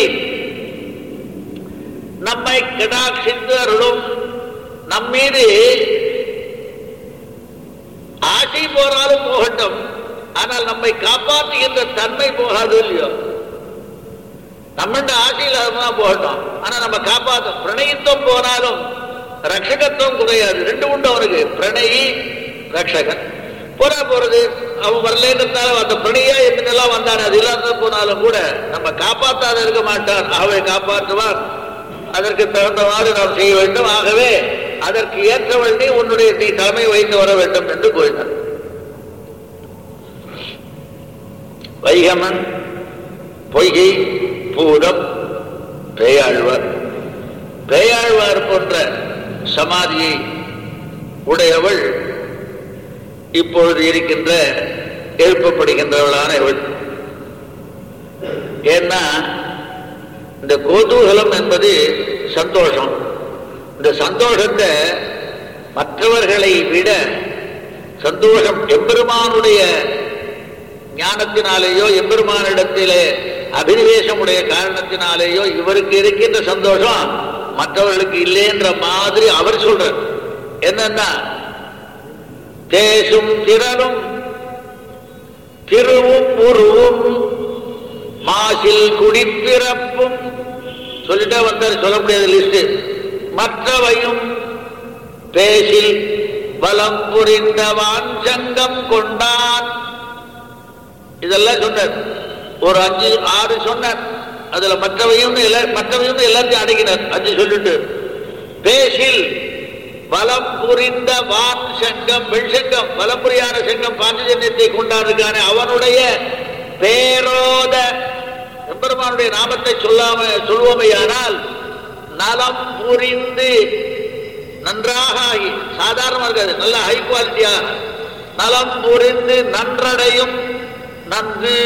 நம்மை கடாட்சித்து அருளும். நம்மீது ஆசை போனாலும் போகட்டும், ஆனால் நம்மை காப்பாற்றுகின்ற தன்மை போகாது இல்லையோ. நம்மண்ட ஆசையில் தான் போகட்டும், ஆனா நம்ம காப்பாற்றும். பிரணயித்துவம் போனாலும் ரட்சகத்துவம் குறையாது. ரெண்டு உண்டு அவனுக்கு, பிரணயி ரட்சகன். போறது அவன் வரலேன்றதால அந்த பிரணயா என்னெல்லாம் வந்தானே அது இல்லாத போனாலும் கூட நம்ம காப்பாற்றாத இருக்க மாட்டான். ஆகவே காப்பாற்றுவான். அதற்கு தகுந்தவாறு நாம் செய்ய வேண்டும். ஆகவே அதற்கு ஏற்றவள் நீ உன்னுடைய நீ தலைமை வைத்து வர வேண்டும் என்று கூறினார். வைகமன், பொய்கை, பூதம், பேயாழ்வார். பேயாழ்வார் போன்ற சமாதியை உடையவள் இப்பொழுது இருக்கின்ற எழுப்பப்படுகின்றவளான இவள். ஏன்னா இந்த கோதூகலம் என்பது சந்தோஷம். இந்த சந்தோஷத்தை மற்றவர்களை விட சந்தோஷம் எம்பெருமானுடைய ஞானத்தினாலேயோ எம்பெருமானிடத்திலே அபினிவேசமுடைய காரணத்தினாலேயோ இவருக்கு இருக்கின்ற சந்தோஷம் மற்றவர்களுக்கு இல்லைன்ற மாதிரி அவர் சொல்றார். என்னன்னா தேசும் திறனும் திருவும் உருவும் மாசில் குடிப்பிறப்பும் சொல்லிட்டே வந்தார், சொல்ல முடியாத லிஸ்ட். மற்றவையும் பேசில் பலம் புரிந்த வாஞ்சங்கம் கொண்டான். இதெல்லாம் சொன்னார். ஒரு 5-6 சொன்னார். அதுல மற்றவையும் எல்லாத்தையும் அடங்கினார். 5 சொல்லிட்டு பேசில் பலம் புரிந்த வான் சங்கம், வெண்சங்கம், பலம்புரியான சங்கம் பாஞ்சஜன்யத்தை கொண்டாடுக்கான அவனுடைய பேரோத எம்பெருமானுடைய நாமத்தை சொல்வோமையானால் நலம் புரிந்து நன்றாக ஆகி, சாதாரணமாக இருக்காது, நல்ல ஹை குவாலிட்டியா நலம் புரிந்து நன்றடையும் நன்று.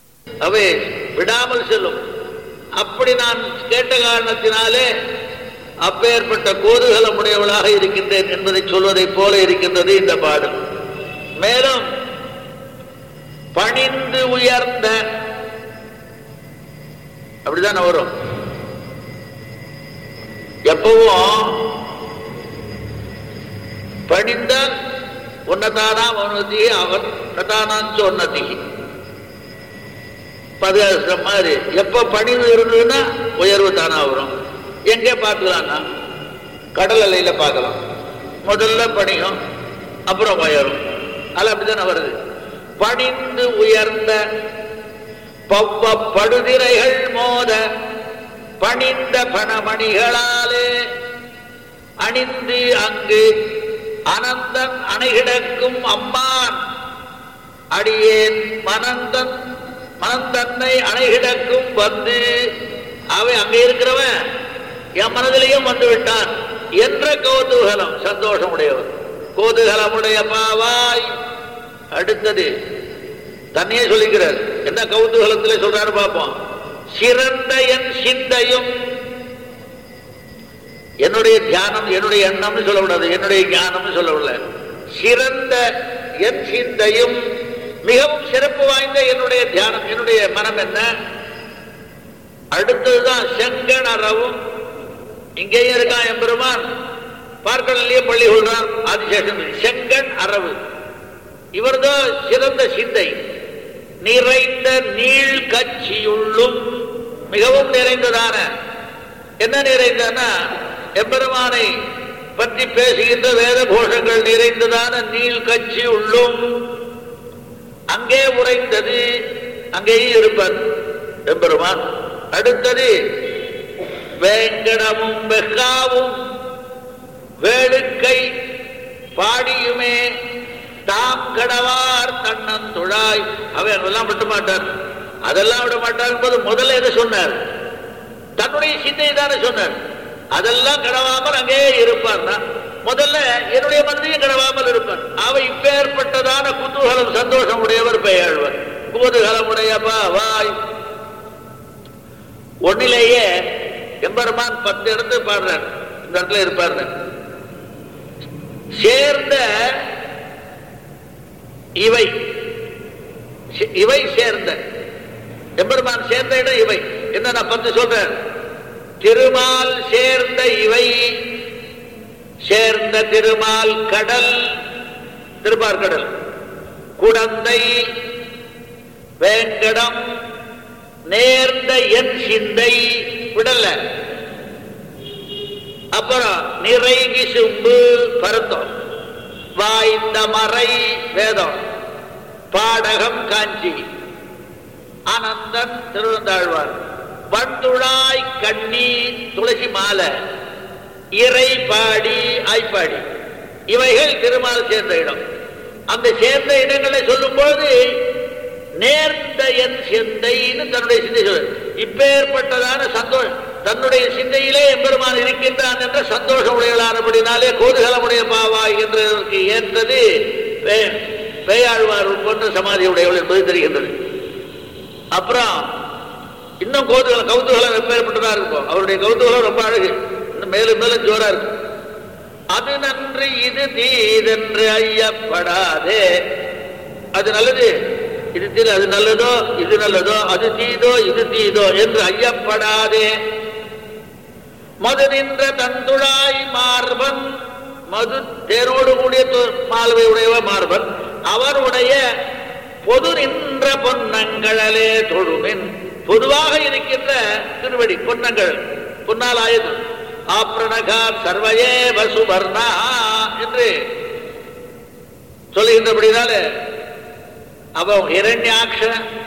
அவை விடாமல் செல்லும். அப்படி நான் கேட்ட காரணத்தினாலே அப்பேற்பட்ட கோதுகலமுடையவளாக இருக்கின்றேன் என்பதை சொல்வதைப் போல இருக்கின்றது இந்த பாடல். மேலும் பணிந்து உயர்ந்த அப்படிதான் வரும். எப்பவும் பணிந்தால் உன்னதானாம் உன்னதி அவன் நதானான் சொன்னதி பதிகாசம் மாதிரி எப்ப பணிவு இருந்ததுன்னா உயர்வு தானா வரும். எங்கே பார்க்கலாம்னா கடல் அலையில பார்க்கலாம். முதல்ல பணியும் அப்புறம் உயரும். அது அப்படித்தானே வருது. பணிந்து உயர்ந்த பவ்வ படுதிரைகள் மோத பணிந்த பணமணிகளாலே அணிந்து அங்கு அனந்தன் அணைகிடக்கும் அம்மான் அடியேன் மனந்தன்னை அணைகிடக்கும் வந்து அவன் அங்கே இருக்கிறவன் என் மனதிலையும் வந்து விட்டான் என்ற கௌதூகலம் சந்தோஷமுடையவர். கோதுகலமுடைய பாவாய். அடுத்தது தன்னையே சொல்லிக்கிறார். என்ன கௌதூகலத்தில் சொல்றாரு பார்ப்போம். சிறந்த என் சிந்தையும், என்னுடைய தியானம் என்னுடைய எண்ணம்னு சொல்லக்கூடாது, என்னுடைய ஞானம்னு சொல்லவில்லை. சிறந்த என் சிந்தையும் மிகவும் சிறப்பு வாய்ந்த என்னுடைய தியானம் என்னுடைய மனம் என்ன. அடுத்ததுதான் செங்கண் அறவும். இங்கேயும் இருக்கான் எம்பெருமான், பார்க்கடலையே பள்ளி கொள்றான் ஆதிசேஷன். செங்கண் அரவு இவர்தான் சிறந்த சிந்தை. நிறைந்த நீள் கட்சியுள்ளும் மிகவும் நிறைந்ததான என்ன நிறைந்தனா எம்பெருமானை பற்றி பேசுகின்ற வேத கோஷங்கள் நிறைந்ததான நீள் கட்சி உள்ளும் அங்கே உறைந்தது. அங்கேயும் இருப்பார் எம்பெருமான். அடுத்தது வேங்கடமும் வெக்காவும் வேடுக்கை பாடியுமே தாம் கடவார் தன்னந்துழாய். அவன் அதெல்லாம் விட மாட்டார், அதெல்லாம் விட மாட்டார் என்பது முதல்ல எதை சொன்னார்? தன்னுடைய சிந்தை தானே சொன்னார். அதெல்லாம் கடவாமல் அங்கே இருப்பார்னா முதல்ல என்னுடைய மனதையும் கடவாமல் இருப்பார். அவை இப்பேற்பட்டதான குதூகலம் சந்தோஷம் உடையவர் பெயர்வர். கோதுகலமுடைய பாவாய். ஒன்னிலேயே எம்பெருமான் 10 இடத்து பாடுறார். இந்த இடத்துல இருப்பார். சேர்ந்த இவை இவை சேர்ந்த எம்பெருமான் சேர்ந்த இடம் இவை என்ன. நான் 10 சொல்றேன். திருமால் சேர்ந்த இவை, சேர்ந்த திருமால் கடல் திருப்பார்கடல், குடந்தை வேங்கடம், நேர்ந்த என் சிந்தை விடல. அப்புறம் நிறை விசும்பு பருத்தம், வாய்ந்த மறை வேதம், பாடகம் காஞ்சி, ஆனந்தன் திருவந்தாழ்வார், வண்டுழாய் கண்ணி துளசி மாலை, இறை பாடி ஆய்ப்பாடி, இவைகள் திருமால் சேர்ந்த இடம். அந்த சேர்ந்த இடங்களை சொல்லும் போது நேர்ந்த என் சிந்தைன்னு தன்னுடைய சிந்தை சொல்ல. இப்பேற்பட்டதான சந்தோஷம் தன்னுடைய சிந்தையிலே எம்பெருமான் இருக்கின்றான் என்ற சந்தோஷம் உடையலானபடினாலே கோதுகலமுடைய பாவாய் என்றதற்கு ஏற்றது பேயாழ்வார் போன்ற சமாதி உடையவள் என்பது தெரிகின்றது. அப்புறம் இன்னும் கௌதூகலம் எப்பேற்பட்டதா இருக்கும். அவருடைய கௌதூகலம் ரொம்ப அழகு, இன்னும் மேலும் மேலும் ஜோரா இருக்கும். அது நன்று இது தீதென்று ஐயப்படாதே. அது நல்லது, இது தீது, அது நல்லதோ இது நல்லதோ, அது தீதோ இது தீதோ என்று ஐயப்படாதே. மது நின்ற தந்துழாய் மார்பன், மது தேரோடு கூடிய மால்வை உடையவ மார்பன், அவருடைய பொது நின்ற பொன்னங்களே தொழுமின். பொதுவாக இருக்கின்ற திருவடி பொன்னங்கள், பொன்னால் ஆயுது. ஆப்ரணகா சர்வயே வசுவர்ணா என்று சொல்லுகின்றபடினால அவன் ஹிரண்யாக்ஷ,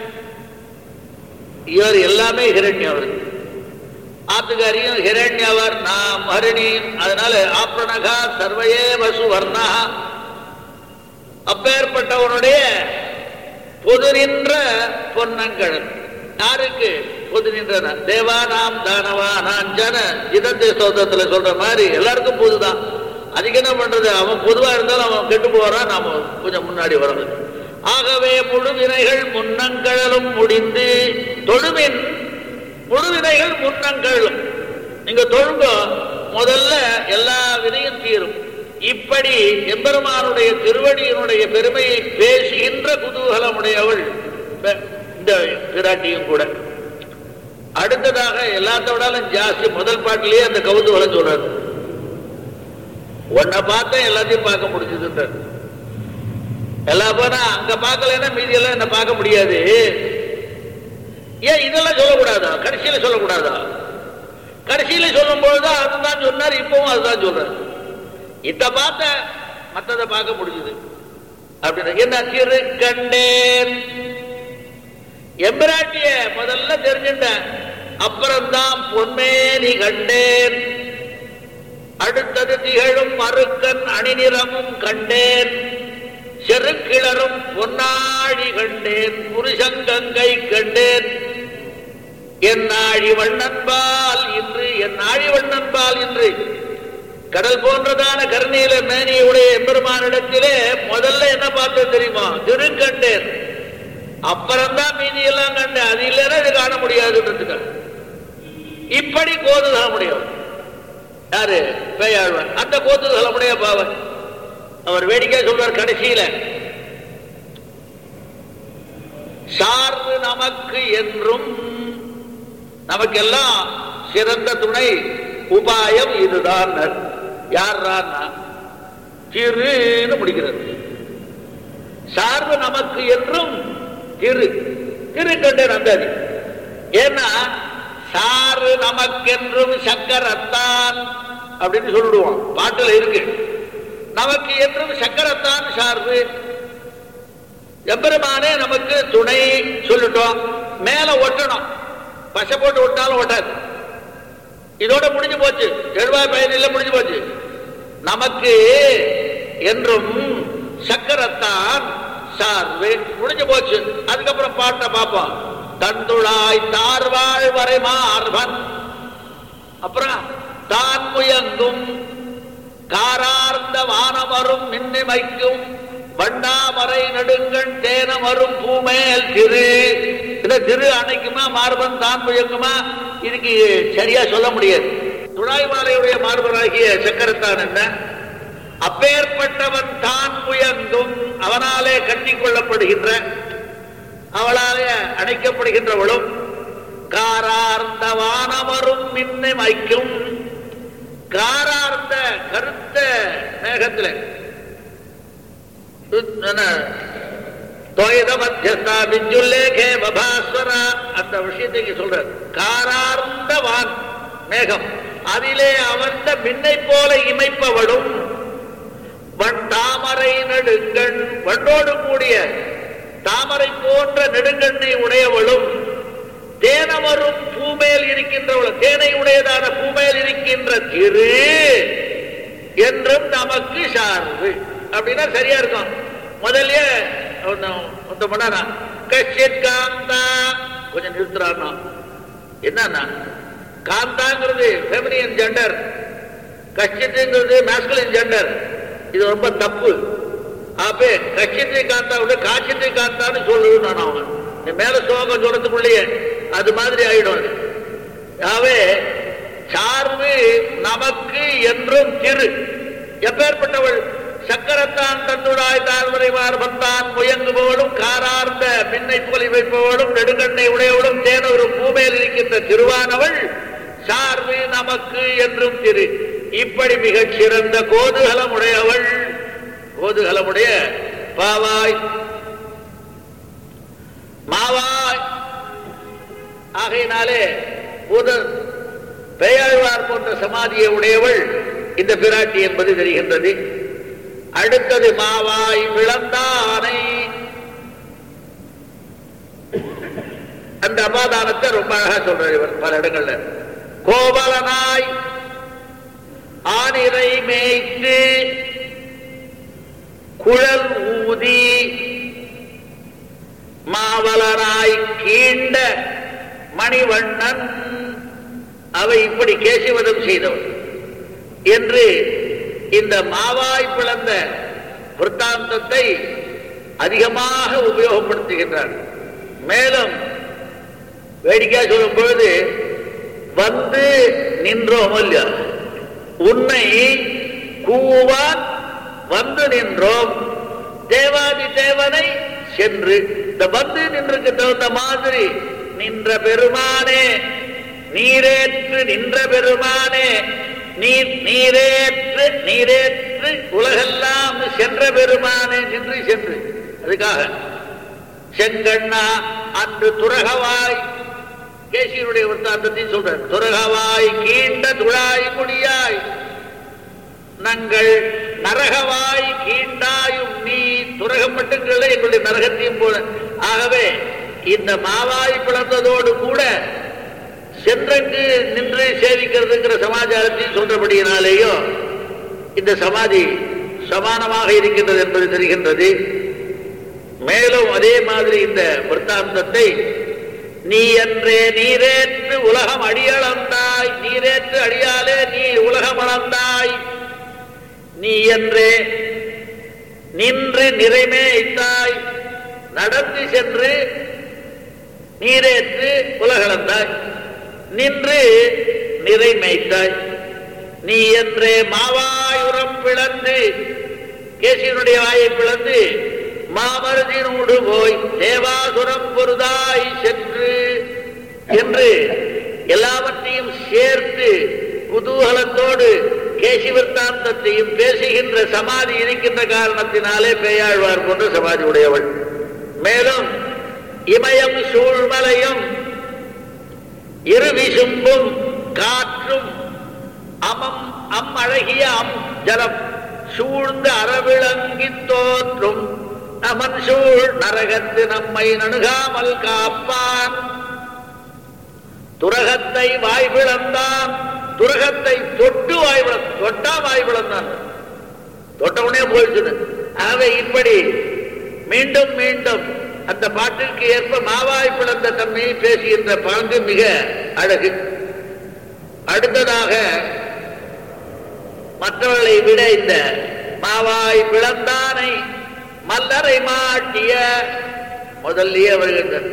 இவர் எல்லாமே ஹிரண்யவர். ஆத்துக்காரியும் ஹிரண்யவர், நாம் ஹரிணி. அதனால ஆப்ரணகா சர்வயே வசுவர்ணா. அப்பேற்பட்டவனுடைய பொது நின்ற பொன்னங்கள் யாருக்கு பொது நின்றன? தேவானாம் தானவானாம் ஜன ஜிதந்தே ஸ்தோத்திரத்தில் சொல்ற மாதிரி எல்லாருக்கும் பொதுதான். அதுக்கு என்ன பண்றது? அவன் பொதுவா இருந்தாலும் அவன் கெட்டு போறான், நாம கொஞ்சம் முன்னாடி வரணும். ஆகவே முழுவினைகள் முன்னங்களும் முடிந்து தொழுமின். முழுவினைகள் முன்னங்களும் நீங்க தொழுங்க, முதல்ல எல்லா வினையும் தீரும். இப்படி எம்பெருமானுடைய திருவடியினுடைய பெருமையை பேசுகின்ற குதூகலமுடையவள் இந்த பிராட்டியும் கூட. அடுத்ததாக எல்லாத்தோடாலும் ஜாஸ்தி முதல் பாட்டிலேயே அந்த கௌதூகலம் சொல்றாரு. உன்னை பார்த்தா எல்லாத்தையும் பார்க்க முடிஞ்சதுன்றார். எல்லா போனா அங்க பார்க்கலன்னா மீதி எல்லாம் என்ன பார்க்க முடியாது. ஏன் இதெல்லாம் சொல்லக்கூடாதா? கடைசியில சொல்லக்கூடாதா? கடைசியில சொல்லும் பொழுதுதான் அதுதான் சொன்னார், இப்பவும் அதுதான் சொல்றாரு. இத பார்த்த மற்றதை பார்க்க முடிஞ்சது அப்படின்னு. என்ன திருக்கண்டேன் எம்பிராட்டிய முதல்ல தெரிஞ்சுட்டேன், அப்புறம்தான் பொன்மேனி கண்டேன். அடுத்தது திகழும் மறுக்கன் அணிநிறமும் கண்டேன். செருக்கிளரும் பொன்னாழி கண்டேன். புருஷங்கங்கை கண்டேன். என் ஆழி வண்ணன்பால் இன்று, என் ஆழி வண்ணன்பால் இன்று கடல் போன்றதான கருணையில மேனியுடைய எம்பெருமானிடத்திலே முதல்ல என்ன பார்த்தேன் தெரியுமா? திருக்கண்டேன். அப்புறம்தான் மீதி எல்லாம் கண்டேன். அது இல்லைன்னா இது காண முடியாதுன்றதுக்கு இப்படி கோதுதல முடியும். யாரு? பேயாழ்வார். அந்த கோதுதல முடிய பாவன் அவர் வேடிக்கை சொல்றார் கடைசியில, சார்பு நமக்கு என்றும், நமக்கெல்லாம் சிறந்த துணை உபாயம் இதுதான். யார்? திருன்னு முடிக்கிறது. சார்பு நமக்கு என்றும் திரு திருக்கண்டேன் அந்தாதி. ஏன்னா சாறு நமக்கென்றும் சக்கரத்தான் அப்படின்னு சொல்லிடுவோம், பாட்டுல இருக்கு. நமக்கு என்றும் சக்கரத்தான் சார்பு. எம்பெருமானே நமக்கு துணை சொல்லிட்டோம். மேல ஒட்டணும், பசை போட்டு ஒட்டாலும் ஒட்டாது. இதோட முடிஞ்சு போச்சு. 70 பயனில் முடிஞ்சு போச்சு. நமக்கு என்றும் சக்கரத்தான் சார்பு முடிஞ்சு போச்சு. அதுக்கப்புறம் பாட்டை பார்ப்போம். தந்துளாய் தார்வாழ் வரை மார்பன், அப்புறம் தான் முயங்கும் காரார்ந்த வானமரும் மின்னிமைக்கும் வண்ணாமரை நடுங்கண் தேனமரும் பூமேல் திரு. இந்த திரு அணைக்குமா மார்பன் தான் முயங்குமா? இதுக்கு சரியா சொல்ல முடியாது. துழாய்மாலையுடைய மார்பனாகிய சக்கரத்தான் என்ன? அப்பேற்பட்டவன் தான் முயங்கும், அவனாலே கட்டிக் கொள்ளப்படுகின்ற, அவளாலே அணைக்கப்படுகின்றவளும் காரார்ந்த வானமரும் மின்னிமைக்கும். காரார்ந்த கருத்த மேகத்தில் அந்த விஷயத்தை சொல்ற. காரார்ந்த வான் மேகம், அதிலே அமர்ந்த மின்னை போல இமைப்பவளும், வண் தாமரை நெடுங்கண், வண்டோடு கூடிய தாமரை போன்ற நெடுங்கண்ணை உடையவளும், தேனமரும் பூமேல் இருக்கின்றவளும், தேனை உடையதான பூமேல் இருக்கின்ற திரு என்றும் நமக்கு சார்பு அப்படின்னா சரியா இருக்கும். முதல்ல கஷ்யத் காந்தா கொஞ்சம் நிறுத்துறான்னா என்னன்னா, காந்தாங்கிறது ஃபெமினின் ஜெண்டர், கஷ்யத்துங்கிறது மாஸ்குலின் ஜெண்டர். இது ரொம்ப தப்பு. அப்பே கஷ்யத்தை காந்தா காட்சியத்தை காந்தான்னு சொல்லுது. நான் அவன் மேல சோகம் சொல்றதுக்குள்ளேயே அது மாதிரி ஆயிடும். ஆகவே சார்பு நமக்கு என்றும் திரு. எப்பேற்பட்டவள்? சக்கரத்தான் தந்துடாய் தாழ்வரை மார்பத்தான் முயங்குபவளும் காரார்ந்த மின்னை போலி வைப்பவளும் நெடுங்கண்ணை உடையவளும் தேனொரு பூமேல் இருக்கின்ற திருவானவள் சார்பு நமக்கு என்றும் திரு. இப்படி மிகச் சிறந்த கோதுகலமுடையவள், கோதுகலமுடைய பாவாய் மாவாய். ஆகையினாலே பேயாழ்வார் போன்ற சமாதியை உடையவள் இந்த பிராட்டி என்பது தெரிகின்றது. அடுத்தது மாவாய் விளந்தானை. அந்த அபாதானத்தை ரொம்ப அழகா சொல்றார் இவர் பல இடங்கள்ல. கோவலனாய் ஆனிரை மேய்த்து குழல் ஊதி மாவலனாய் கீண்ட மணிவண்ணன், அவை இப்படி கேசிவதம் செய்தவன் என்று இந்த மாவாய் பிளந்த விற்த்தாந்தத்தை அதிகமாக உபயோகப்படுத்துகின்றார். மேலும் வேடிக்கையா சொல்லும் பொழுது வந்து நின்றோம் இல்லையா, உன்னை கூவான் வந்து நின்றோம், தேவாதி தேவனை சென்று. இந்த வந்து நின்றுக்கு தகுந்த மாதிரி நின்ற பெருமானே, நீரேற்று நின்ற பெருமானே, நீரேற்று நீரேற்று உலகெல்லாம் சென்ற பெருமானே, நின்று சென்று. அதுக்காக செங்கண்ணா அன்று துரகவாய், கேசியனுடைய வர்த்தாந்தத்தையும் சொல்ற, துரகவாய் கீண்ட துழாய் முடியாய் நங்கள் நரகவாய் கீண்டாயும் நீ. துரகம் மட்டுங்கள எங்களுடைய நரகத்தையும் போல. ஆகவே இந்த மாவாய் பிளந்ததோடு கூட சென்றங்கு நின்று சேவிக்கிறதுங்கிற சமாச்சாரத்தையும் சொல்றபடியினாலேயோ இந்த சமாதி சமானமாக இருக்கின்றது என்பது தெரிகின்றது. மேலும் அதே மாதிரி இந்த விற்த்தாந்தத்தை நீ என்றே நீரேற்று உலகம் அடியளந்தாய், நீரேற்று அடியாலே நீ உலகம் அளந்தாய், நீ என்றே நின்று நிறைமேய்த்தாய், நடந்து சென்று நீரேற்று உலகளந்தாய், நின்று நிறைமேய்த்தாய், நீ என்றே மாவாயுரம் பிளந்து, கேசியனுடைய வாயை பிளந்து மாமருதினோடு போய் தேவாசுரம் பொருதாய் சென்று என்று எல்லாவற்றையும் சேர்த்து குதூகலத்தோடு கேசி விற்த்தாந்தத்தையும் பேசுகின்ற சமாதி இருக்கின்ற காரணத்தினாலே பேயாழ்வார் போன்ற சமாதி உடையவள். மேலும் இமயம் சூழ்மலையும் இருவிசும்பும் காற்றும் அழகிய ஜலம் சூழ்ந்து அறவிளங்கி தோற்றும் நமன் சூழ் நரகத்து நம்மை நணுகாமல் காப்பான். துரகத்தை வாய்பிளந்தான், துரகத்தை தொட்டா வாய்பிளந்தான், தொட்டவுடனே போயிடுச்சு. ஆகவே இப்படி மீண்டும் மீண்டும் அந்த பாட்டிற்கு ஏற்ப மாவாய் பிளந்த தன்மையை பேசுகின்ற பாங்கு மிக அழகு. அடுத்ததாக மற்றவர்களை விட இந்த மாவாய் பிளந்தானை மல்லரை மாட்டிய முதல்லயே வருகின்றனர்.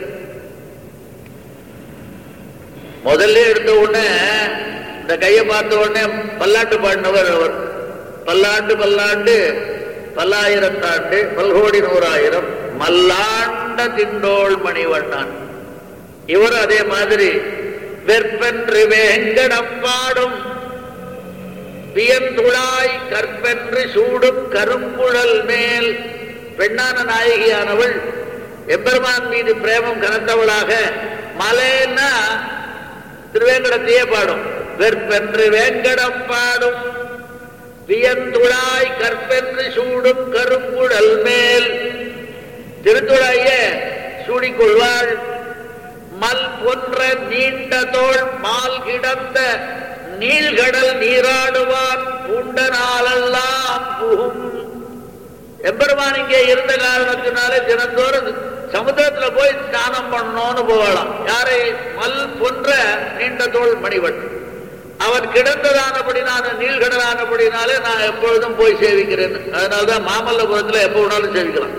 முதல்ல எடுத்த உடனே இந்த கையை பார்த்த உடனே பல்லாண்டு பாடினவர் அவர். பல்லாண்டு பல்லாண்டு பல்லாயிரத்தாண்டு பல்கோடி நூறாயிரம் மல்லாண்ட திண்டோள் மணிவண்ணான். இவர் அதே மாதிரி வெற்பென்று வேங்கடப்பாடும் வியந்துழாய் கற்பென்று சூடும் கருங்குழல் மேல். பெண்ணான நாயகியானவள் எம்பெருமான் மீது பிரேமம் கனத்தவளாக மலைன்னா திருவேங்கடத்தையே பாடும். வெற்பென்று வேங்கடம் பாடும் வியந்துழாய் கற்பென்று சூடும் கருங்குழல் மேல். திருத்துழாய சூடிக்கொள்வாள். மல் போன்ற நீண்ட தோள் மால் கிடந்த நீள்கடல் நீராடுவான் பூண்ட நாளெல்லாம் புகும். எம்பெருமான் இங்கே இருந்த காரணத்தினாலே தினந்தோறும் சமுத்திரத்துல போய் ஸ்நானம் பண்ணணும்னு போகலாம். யாரை? மல் போன்ற நீண்ட தோள் மணிவன். அவன் கிடந்ததானபடினால நீள்கடலானபடினாலே நான் எப்பொழுதும் போய் சேவிக்கிறேன். அதனால்தான் மாமல்லபுரத்துல எப்ப வேணாலும் சேவிக்கலாம்.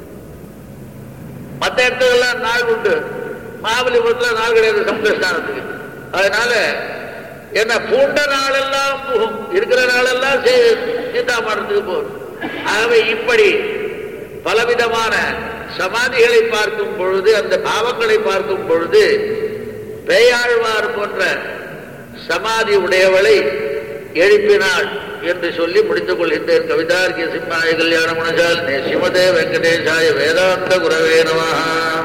மற்ற இடத்துக்கெல்லாம் நாள் உண்டு, மாமல்லபுரத்துல நாள் கிடையாது சமுத்திர ஸ்நானத்துக்கு. அதனால என்ன பூண்ட நாளெல்லாம் போகும், இருக்கிற நாளெல்லாம் சீதாமரத்துக்கு போகும். ஆகவே இப்படி பலவிதமான சமாதிகளை பார்க்கும் பொழுது, அந்த பாவங்களை பார்க்கும் பொழுது பேயாழ்வார் போன்ற சமாதி உடையவளை எழுப்பினாள் என்று சொல்லி முடித்துக் கொள்கின்றேன். கவிதார்க்கிய சிம்மாய கல்யாண குணசாலினி ஸ்ரீமதே வெங்கடேசாய வேதாந்த குரவே நமஹ.